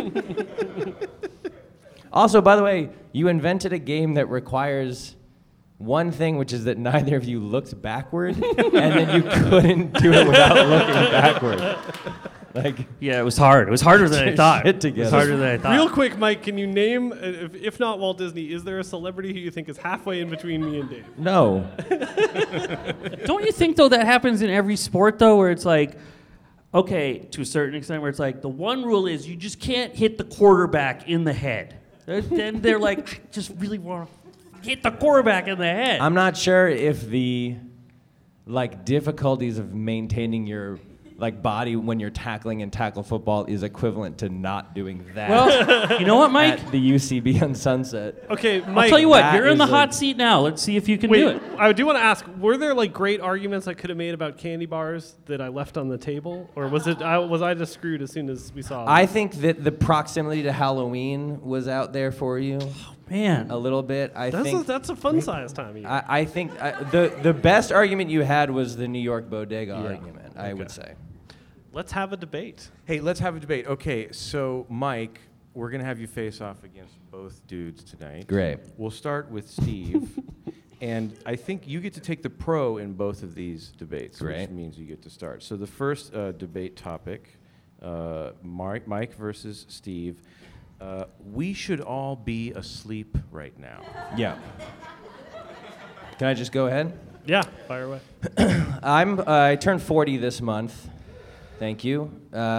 Also, by the way, you invented a game that requires one thing, which is that neither of you looked backward, and then you couldn't do it without looking backward. Like, Yeah, it was hard. It was harder than I thought. shit It together. was harder than I thought. Real quick, Mike, can you name, if not Walt Disney, is there a celebrity who you think is halfway in between me and Dave? no. Don't you think, though, that happens in every sport, though, where it's like, okay, to a certain extent, where it's like, the one rule is you just can't hit the quarterback in the head. Then they're like, I just really want to hit the quarterback in the head. I'm not sure if the difficulties of maintaining your body when you're tackling in tackle football is equivalent to not doing that. Well, you know what, Mike? At the UCB on Sunset. Okay, Mike. I'll tell you what, that you're in the is hot seat now. Let's see if you can Wait, do it. I do want to ask, were there great arguments I could have made about candy bars that I left on the table? Or was I just screwed as soon as we saw them? I think that the proximity to Halloween was out there for you Man. a little bit. That's a fun size time of year. I think the best argument you had was the New York bodega argument, I would say. Let's have a debate. Hey, let's have a debate. Okay, so Mike, we're going to have you face off against both dudes tonight. Great. We'll start with Steve. And I think you get to take the pro in both of these debates, which Great. means you get to start. So the first debate topic, Mike versus Steve. We should all be asleep right now. Yeah. Can I just go ahead? Yeah, fire away. I turned 40 this month. Thank you.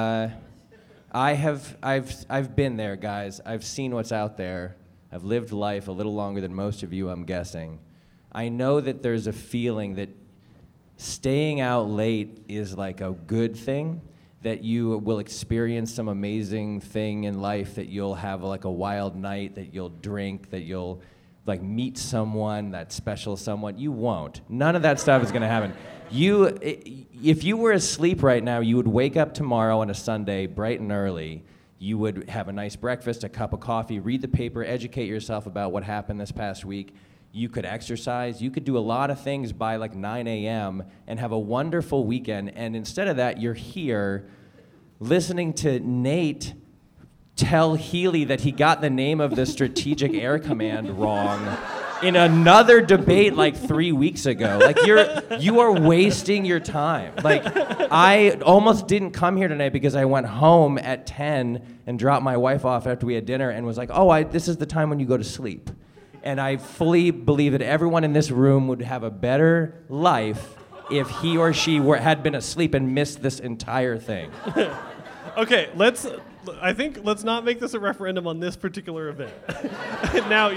I've been there, guys. I've seen what's out there. I've lived life a little longer than most of you, I'm guessing. I know that there's a feeling that staying out late is like a good thing, that you will experience some amazing thing in life, that you'll have like a wild night, that you'll drink, that you'll meet someone, that special someone. You won't. None of that stuff is going to happen. If you were asleep right now, you would wake up tomorrow on a Sunday bright and early. You would have a nice breakfast, a cup of coffee, read the paper, educate yourself about what happened this past week. You could exercise. You could do a lot of things by 9 a.m. and have a wonderful weekend. And instead of that, you're here listening to Nate tell Healy that he got the name of the Strategic Air Command wrong in another debate 3 weeks ago. You are wasting your time. I almost didn't come here tonight because I went home at 10 and dropped my wife off after we had dinner and was like, this is the time when you go to sleep. And I fully believe that everyone in this room would have a better life if he or she had been asleep and missed this entire thing. Okay, let's not make this a referendum on this particular event. Now,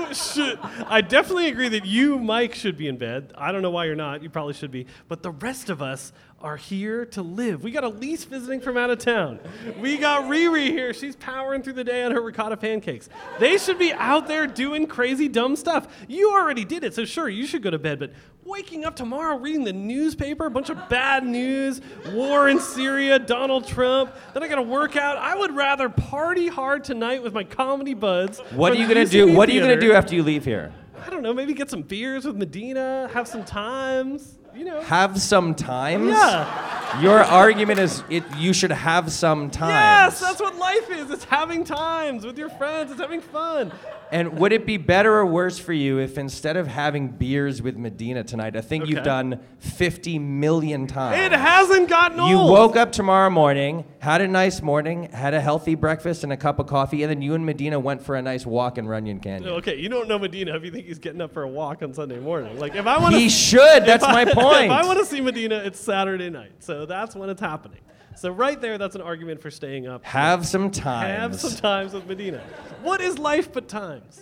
I definitely agree that you, Mike, should be in bed. I don't know why you're not. You probably should be. But the rest of us are here to live. We got Elise visiting from out of town. We got Riri here. She's powering through the day on her ricotta pancakes. They should be out there doing crazy, dumb stuff. You already did it, so sure, you should go to bed. But waking up tomorrow, reading the newspaper, a bunch of bad news, war in Syria, Donald Trump, then I got to work out. I would rather party hard tonight with my comedy buds. What are you from gonna the do? UCB What are you gonna Theater. do after you leave here? I don't know, maybe get some beers with Medina, have some times, Have some times? Yeah. Your argument is you should have some times. Yes, that's what life is. It's having times with your friends. It's having fun. And would it be better or worse for you if instead of having beers with Medina tonight, a thing you've done 50 million times. It hasn't gotten old. You woke up tomorrow morning, had a nice morning, had a healthy breakfast and a cup of coffee, and then you and Medina went for a nice walk in Runyon Canyon. Okay, you don't know Medina if you think he's getting up for a walk on Sunday morning. Like, if I want He should. That's my point. If I want to see Medina, it's Saturday night. So that's when it's happening. So right there, that's an argument for staying up. Have some times. Have some times with Medina. What is life but times?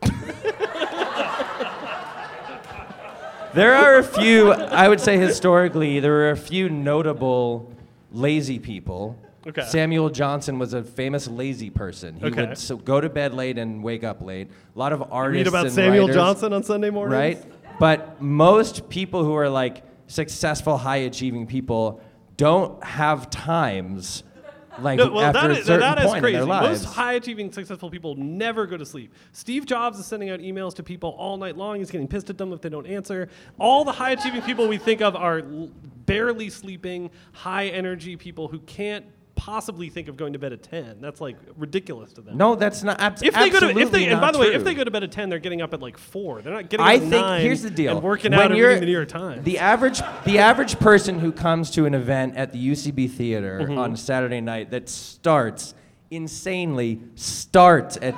There are a few, I would say historically, there are a few notable lazy people. Okay. Samuel Johnson was a famous lazy person. He would go to bed late and wake up late. A lot of artists Read about and Samuel writers, Johnson on Sunday mornings? right? But most people who are like successful, high-achieving people don't have times like after a certain point crazy. in their lives. Most high-achieving, successful people never go to sleep. Steve Jobs is sending out emails to people all night long. He's getting pissed at them if they don't answer. All the high-achieving people we think of are barely sleeping, high-energy people who can't possibly think of going to bed at 10. That's like ridiculous to them. No, that's not If they go to, absolutely and by not the way, true. if they go to bed at 10, they're getting up at like 4. They're not getting I up at think 9 here's the deal. and working When out and you're- reading the New York Times. The average person who comes to an event at the UCB Theater Mm-hmm. on Saturday night that starts at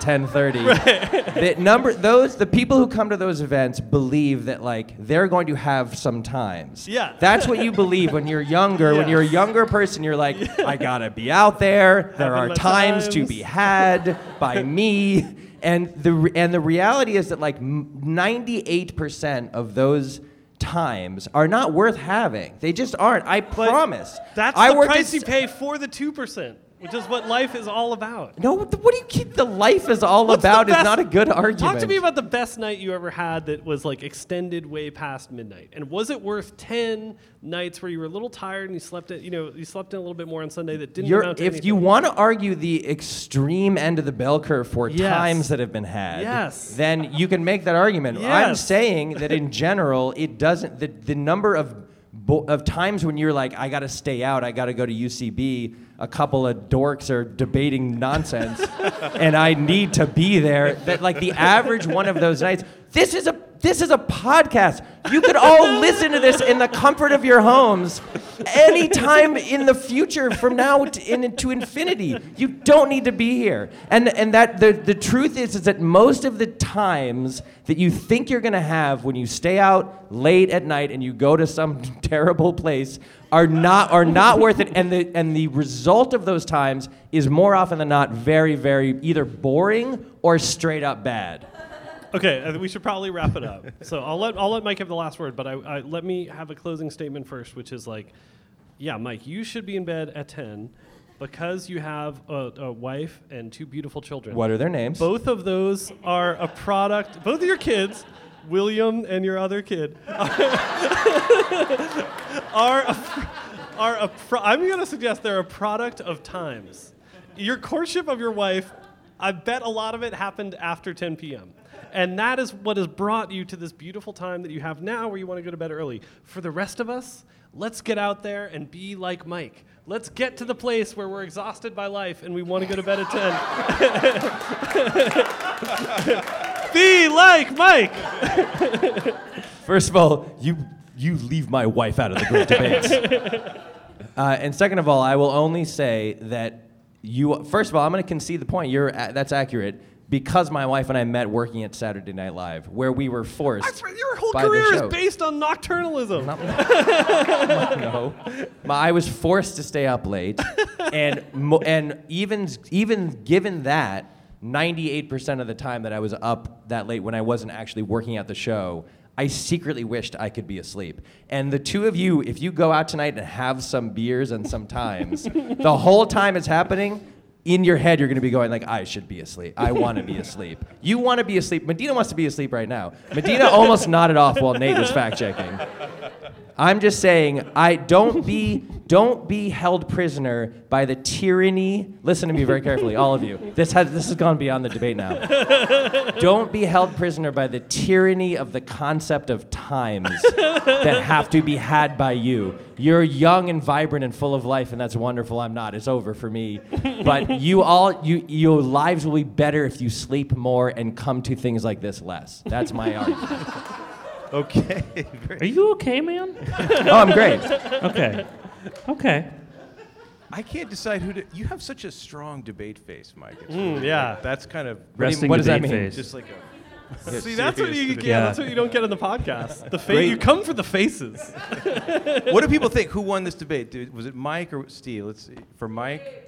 10:30. The people who come to those events believe that like they're going to have some times. Yeah. That's what you believe when you're younger. When Yeah. you're a younger person, you're like, I gotta be out there. There Having are my times to times. be had by me. And the reality is that like 98% of those times are not worth having. They just aren't. I promise. That's I the worked price at you pay for the 2%, which is what life is all about. No, what do you keep the life is all What's the about is best- not a good argument. Talk to me about the best night you ever had that was like extended way past midnight. And was it worth 10 nights where you were a little tired and you slept in a little bit more on Sunday that didn't amount to If anything? you want to argue the extreme end of the bell curve for Yes. times that have been had, Yes. then you can make that argument. Yes. I'm saying that in general, it doesn't. The number of times when you're like, I got to stay out, I got to go to UCB, a couple of dorks are debating nonsense, and I need to be there. That like the average one of those nights. This is a podcast. You could all listen to this in the comfort of your homes anytime in the future from now to infinity. You don't need to be here. And that the truth is that most of the times that you think you're going to have when you stay out late at night and you go to some terrible place are not worth it. And the result of those times is more often than not very, very either boring or straight up bad. Okay, we should probably wrap it up. So I'll let Mike have the last word, but I let me have a closing statement first, which is like, yeah, Mike, you should be in bed at 10 because you have a wife and 2 beautiful children. What are their names? Both of those are a product. Both of your kids, William and your other kid, I'm going to suggest they're a product of times. Your courtship of your wife, I bet a lot of it happened after 10 p.m. And that is what has brought you to this beautiful time that you have now where you want to go to bed early. For the rest of us, let's get out there and be like Mike. Let's get to the place where we're exhausted by life and we want to go to bed at 10. Be like Mike. First of all, you leave my wife out of the great debates. And second of all, I will only say that first of all, I'm going to concede the point. That's accurate. Because my wife and I met working at Saturday Night Live, where we were forced. Your whole by the career is show. based on nocturnalism. No, I was forced to stay up late, and even given that, 98% of the time that I was up that late when I wasn't actually working at the show, I secretly wished I could be asleep. And the two of you, if you go out tonight and have some beers and some times, the whole time it's happening. In your head, you're going to be going like, I should be asleep. I want to be asleep. You want to be asleep. Medina wants to be asleep right now. Medina almost nodded off while Nate was fact-checking. I'm just saying, don't be held prisoner by the tyranny. Listen to me very carefully, all of you. This has gone beyond the debate now. Don't be held prisoner by the tyranny of the concept of times that have to be had by you. You're young and vibrant and full of life, and that's wonderful. I'm not. It's over for me. But your lives will be better if you sleep more and come to things like this less. That's my argument. Okay. Are you okay, man? Oh, I'm great. Okay. I can't decide who to. You have such a strong debate face, Mike. It's yeah. That's kind of Resting what does that debate mean? face. just like a. See, that's what you get. Yeah. That's what you don't get in the podcast. The Great. you come for the faces. What do people think? Who won this debate? Was it Mike or Steve? Let's see. For Mike.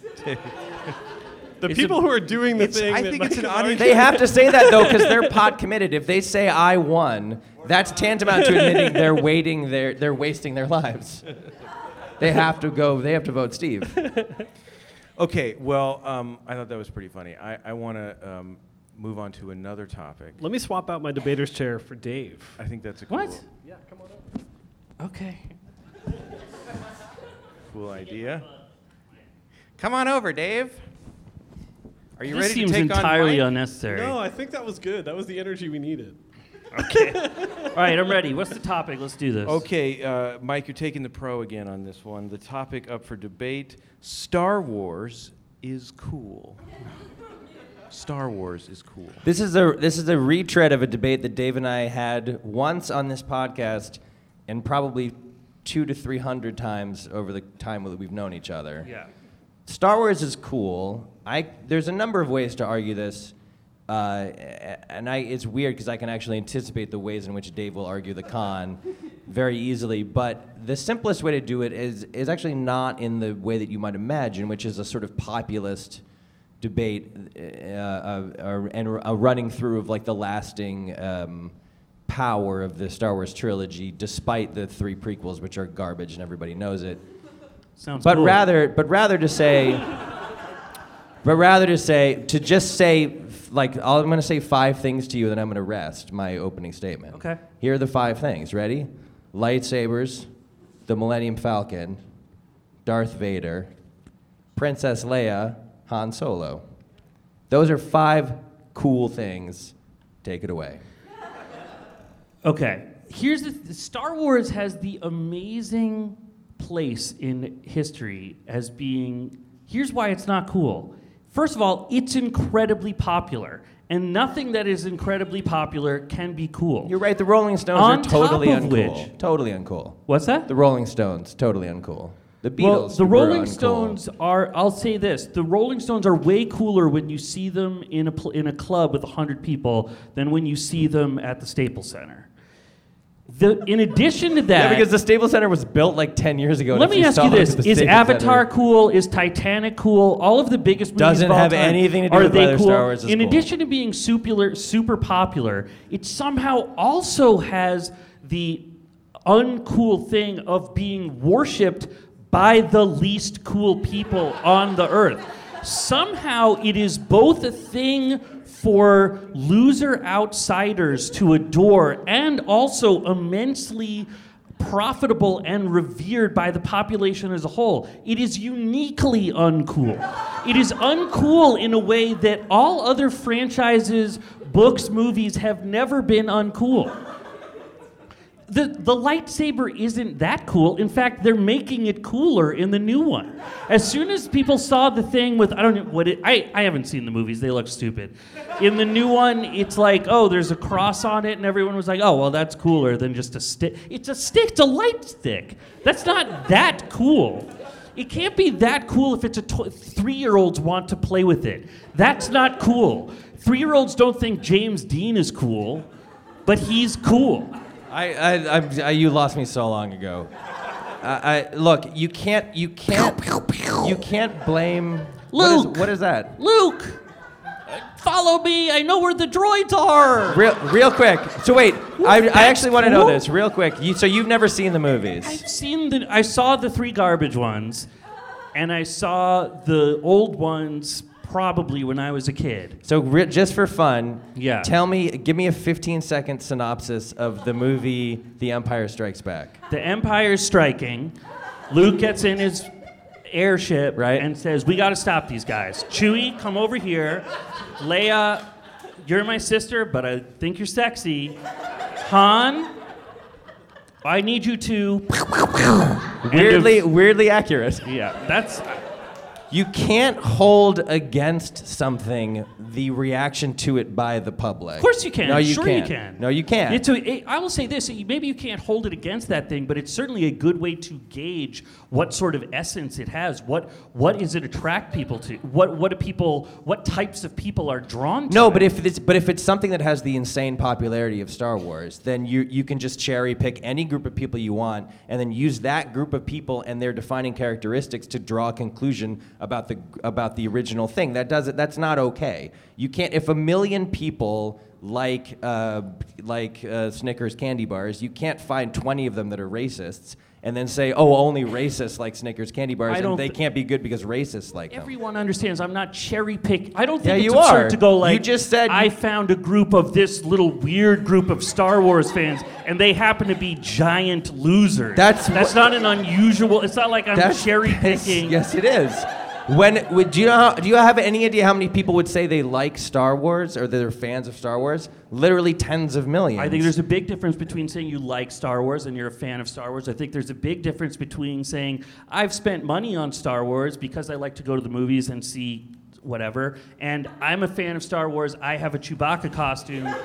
The people who are doing the It's- thing. I that think it's Mike an and audience- They have to say that though, because they're pot committed. If they say I won, that's tantamount to admitting they're wasting their lives. They have to vote Steve. Okay. Well, I thought that was pretty funny. I want to move on to another topic. Let me swap out my debater's chair for Dave. I think that's a cool, What? Yeah, come on up. Okay. cool idea. Come on over, Dave. Are you This ready to seems take entirely on Mike? unnecessary. No, I think that was good. That was the energy we needed. All right, I'm ready. What's the topic? Let's do this. Okay, Mike, you're taking the pro again on this one. The topic up for debate: Star Wars is cool. Star Wars is cool. This is a retread of a debate that Dave and I had once on this podcast, and probably 200 to 300 times over the time that we've known each other. Yeah. Star Wars is cool. There's a number of ways to argue this, and it's weird because I can actually anticipate the ways in which Dave will argue the con very easily. But the simplest way to do it is actually not in the way that you might imagine, which is a sort of populist debate and a running through of like the lasting power of the Star Wars trilogy, despite the 3 prequels, which are garbage and everybody knows it. Sounds But cool. rather to say, like, I'm going to say 5 things to you, then I'm going to rest my opening statement. Okay. Here are the 5 things. Ready? Lightsabers, the Millennium Falcon, Darth Vader, Princess Leia, Han Solo. Those are 5 cool things. Take it away. Okay. Here's the Star Wars has the amazing place in history as being. Here's why it's not cool. First of all, it's incredibly popular, and nothing that is incredibly popular can be cool. You're right. The Rolling Stones On are totally top of uncool. which- Totally uncool. What's that? The Rolling Stones, totally uncool. The Beatles. Well, the were Rolling uncool. Stones are. I'll say this: the Rolling Stones are way cooler when you see them in a club with 100 people than when you see them at the Staples Center. In addition to that, Yeah, because the Staples Center was built like 10 years ago. and let if me ask saw you them this: at the is Staples Avatar Center- cool? Is Titanic cool? All of the biggest movies Doesn't of all have time, anything to do are with they whether cool? Star Wars is In cool. addition to being super popular, it somehow also has the uncool thing of being worshipped by the least cool people on the earth. Somehow it is both a thing for loser outsiders to adore and also immensely profitable and revered by the population as a whole. It is uniquely uncool. It is uncool in a way that all other franchises, books, movies have never been uncool. The lightsaber isn't that cool. In fact, they're making it cooler in the new one. As soon as people saw the thing with, I don't know what it, I haven't seen the movies, they look stupid. In the new one, it's like, oh, there's a cross on it, and everyone was like, oh, well, that's cooler than just a stick. It's a stick, it's a light stick. That's not that cool. It can't be that cool if it's 3-year-olds want to play with it. That's not cool. 3-year-olds don't think James Dean is cool, but he's cool. You lost me so long ago. Look, you can't blame. Luke! What is that? Luke, follow me. I know where the droids are. Real quick. So wait, I actually want to know cool. this real quick. So you've never seen the movies? I saw the 3 garbage ones, and I saw the old ones probably when I was a kid. So just for fun, Yeah. give me a 15-second synopsis of the movie The Empire Strikes Back. The Empire's striking. Luke gets in his airship Right. and says, "We got to stop these guys. Chewie, come over here. Leia, you're my sister, but I think you're sexy. Han, I need you to." Weirdly accurate. Yeah, that's. You can't hold against something the reaction to it by the public. Of course you can. No, you sure can't. you can. No, you can't. I will say this: maybe you can't hold it against that thing, but it's certainly a good way to gauge what sort of essence it has. What does it attract people to? What types of people are drawn to? No, it? but if it's something that has the insane popularity of Star Wars, then you can just cherry pick any group of people you want, and then use that group of people and their defining characteristics to draw a conclusion about the original thing. That's not okay. You can't. If a million people like Snickers candy bars, you can't find 20 of them that are racists and then say, oh, only racists like Snickers candy bars, and they can't be good because racists like them. Everyone understands. I'm not cherry picking. I don't think Yeah, it's you absurd are. to go like. You just said I found a group of this little weird group of Star Wars fans, and they happen to be giant losers. That's not an unusual. It's not like I'm cherry picking. Yes, it is. Do you have any idea how many people would say they like Star Wars or they're fans of Star Wars? Literally tens of millions. I think there's a big difference between saying you like Star Wars and you're a fan of Star Wars. I think there's a big difference between saying I've spent money on Star Wars because I like to go to the movies and see whatever, and I'm a fan of Star Wars. I have a Chewbacca costume.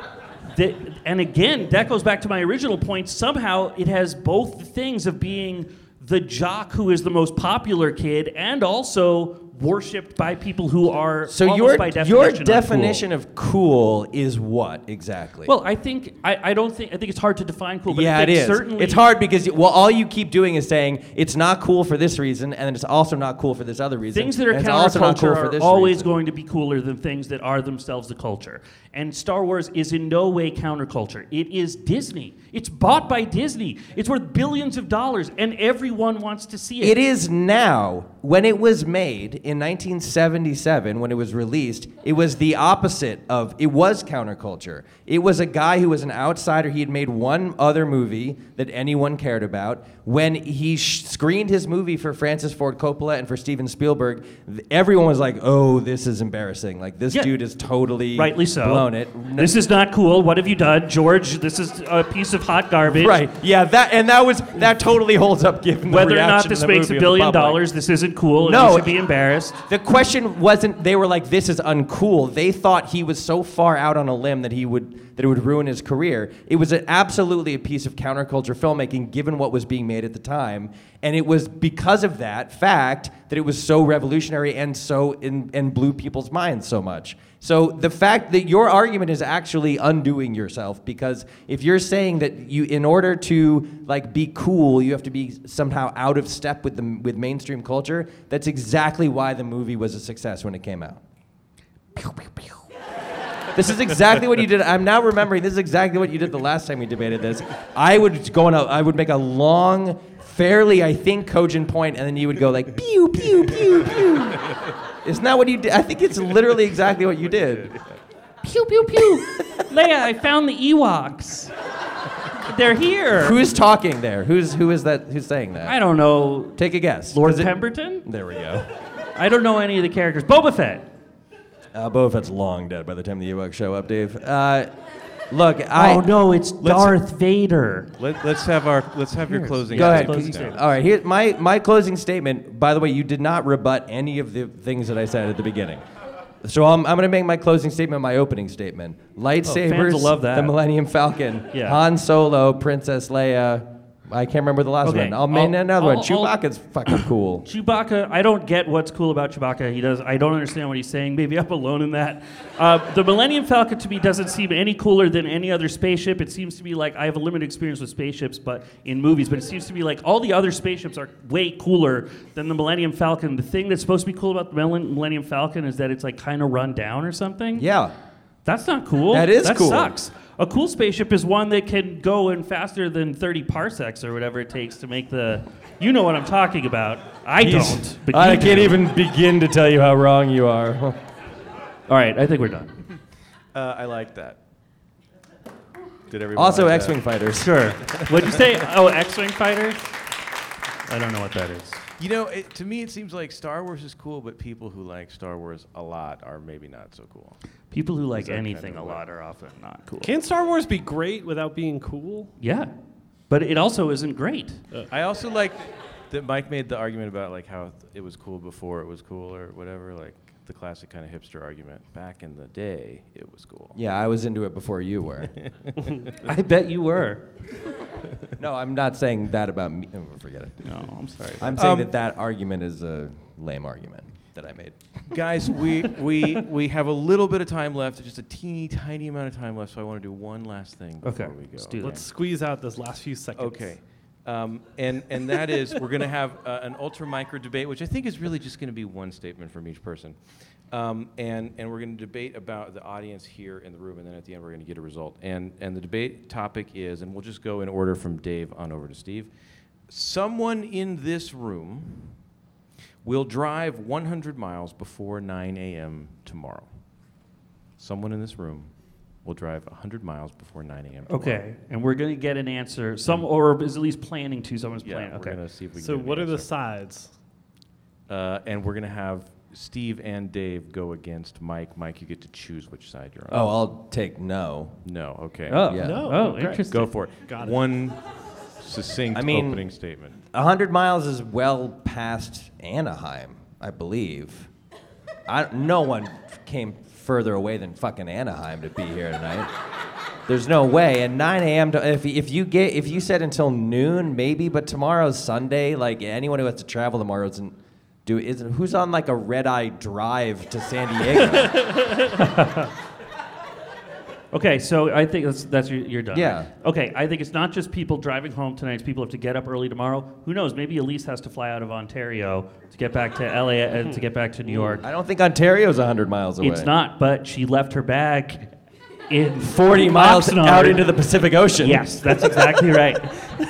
And again, that goes back to my original point. Somehow it has both the things of being the jock who is the most popular kid and also worshipped by people who are almost by definition your uncool. definition of cool is what exactly? Well, I think it's hard to define cool. But yeah, I it think is. Certainly, it's hard because all you keep doing is saying it's not cool for this reason, and it's also not cool for this other reason. things that are and it's also not counterculture cool for this are always reason. going to be cooler than things that are themselves the culture. And Star Wars is in no way counterculture. It is Disney. It's bought by Disney. It's worth billions of dollars, and everyone wants to see it. It is now. When it was made in 1977, when it was released, it was the opposite of, it was counterculture. It was a guy who was an outsider. He had made one other movie that anyone cared about. When he screened his movie for Francis Ford Coppola and for Steven Spielberg, everyone was like, oh, this is embarrassing. Like, this dude is totally rightly so. blown it. This is not cool. What have you done, George? This is a piece of hot garbage. Right. Yeah, that totally holds up given whether the or not reaction this of the makes movie $1 of the billion, public. this isn't cool, and No, you should be embarrassed. The question wasn't, they were like, this is uncool. They thought he was so far out on a limb that it would ruin his career. It was absolutely a piece of counterculture filmmaking given what was being made at the time. And it was because of that fact that it was so revolutionary and and blew people's minds so much. So the fact that your argument is actually undoing yourself, because if you're saying that in order to be cool, you have to be somehow out of step with mainstream culture, that's exactly why the movie was a success when it came out. Pew, pew, pew. This is exactly what you did. I'm now remembering this is exactly what you did the last time we debated this. I would make a long, fairly, I think, cogent point, and then you would go like, pew, pew, pew, pew. Isn't that what you did? I think it's literally exactly what you did. Pew, pew, pew. Leia, I found the Ewoks. They're here. Who's talking there? Who is that? Who's saying that? I don't know. Take a guess. Lord Pemberton? There we go. I don't know any of the characters. Boba Fett. Boba Fett's long dead by the time the Ewoks show up, Dave. Oh no, it's Darth Vader. Let's have your closing. Go ahead. Closing statement. All right. Here's my closing statement. By the way, you did not rebut any of the things that I said at the beginning. So I'm going to make my closing statement my opening statement. Lightsabers, fans will love that. the Millennium Falcon, Yeah. Han Solo, Princess Leia. I can't remember the last Okay, one. I'll name another one. I'll- Chewbacca's fucking cool. Chewbacca, I don't get what's cool about Chewbacca. I don't understand what he's saying. Maybe I'm alone in that. The Millennium Falcon to me doesn't seem any cooler than any other spaceship. It seems to be like, I have a limited experience with spaceships, but in movies, but it seems to be like all the other spaceships are way cooler than the Millennium Falcon. The thing that's supposed to be cool about the Millennium Falcon is that it's like kind of run down or something. Yeah. That's not cool. That is that cool. That sucks. A cool spaceship is one that can go in faster than 30 parsecs or whatever it takes to make the. You know what I'm talking about. I don't. But I you can't do. even begin to tell you how wrong you are. All right, I think we're done. I like that. Did everyone Also, like X-Wing fighters. Sure. What'd you say? Oh, X-Wing fighters? I don't know what that is. You know, to me, it seems like Star Wars is cool, but people who like Star Wars a lot are maybe not so cool. People who like that kind anything of a way? lot are often not cool. Can Star Wars be great without being cool? Yeah, but it also isn't great. I also like that Mike made the argument about like how it was cool before it was cool or whatever, like the classic kind of hipster argument. Back in the day, it was cool. Yeah, I was into it before you were. I bet you were. No, I'm not saying that about me. Oh, forget it. No, I'm sorry. I'm saying that argument is a lame argument that I made. Guys, we have a little bit of time left, just a teeny tiny amount of time left, so I want to do one last thing before we go. Let's do that. Let's squeeze out those last few seconds. Okay. And that is, we're going to have an ultra micro debate, which I think is really just going to be one statement from each person. And we're going to debate about the audience here in the room, and then at the end we're going to get a result. And the debate topic is, and we'll just go in order from Dave on over to Steve. Someone in this room will drive 100 miles before 9 a.m. tomorrow. Someone in this room will drive 100 miles before 9 a.m. tomorrow. Okay, and we're going to get an answer. Or is at least planning to. Someone's Yeah, planning. we're Okay. going to see if we can So get an what are the answer. sides? And we're going to have Steve and Dave go against Mike. Mike, you get to choose which side you're on. Oh, I'll take no. No, okay. Oh, Yeah. No. Oh, Great. interesting. Go for it. Got it. One succinct I mean- opening statement. 100 miles is well past Anaheim, I believe. No one came further away than fucking Anaheim to be here tonight. There's no way. And 9 a.m. If you said until noon, maybe. But tomorrow's Sunday. Like anyone who has to travel tomorrow who's on like a red-eye drive to San Diego? Okay, so I think you're done. Yeah. Right? Okay, I think it's not just people driving home tonight. It's people who have to get up early tomorrow. Who knows? Maybe Elise has to fly out of Ontario to get back to LA and to get back to New York. I don't think Ontario's 100 miles away. It's not, but she left her bag in 40 miles Oxnard. out into the Pacific Ocean. Yes, that's exactly right.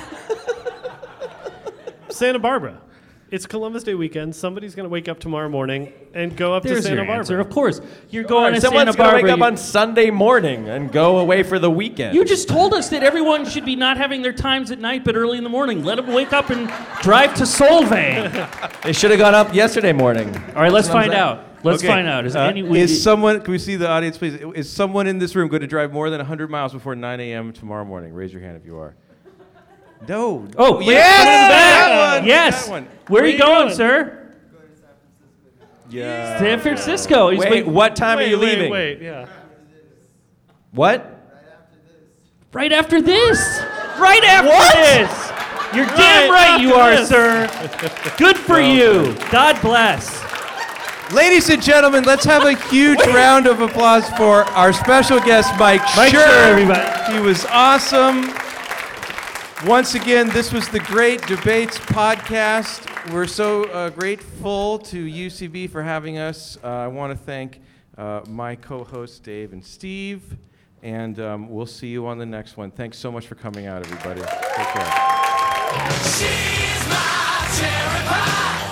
Santa Barbara. It's Columbus Day weekend. Somebody's going to wake up tomorrow morning and go up to There's Santa your Barbara. answer. Of course, you're going to Someone's Santa gonna Barbara. wake up on Sunday morning and go away for the weekend. You just told us that everyone should be not having their times at night, but early in the morning. Let them wake up and drive to Solvang. They should have gone up yesterday morning. All right, let's That's what I'm find saying. out. Let's Okay. find out. Is someone, can we see the audience, please? Is someone in this room going to drive more than 100 miles before 9 a.m. tomorrow morning? Raise your hand if you are. No. Oh, yes! that one! Yes. That one. Where are you going, going? sir? Yeah. San Francisco. He's Wait, what time are you leaving? Wait, yeah. What? right after this. Right after this. You're damn right you are, sir. Good for you. God bless. Ladies and gentlemen, let's have a huge round of applause for our special guest, Mike Mike Schur. Schur, everybody. He was awesome. Once again, this was the Great Debates podcast. We're so grateful to UCB for having us. I want to thank my co-hosts, Dave and Steve, and we'll see you on the next one. Thanks so much for coming out, everybody. Take care. She's my cherry pie.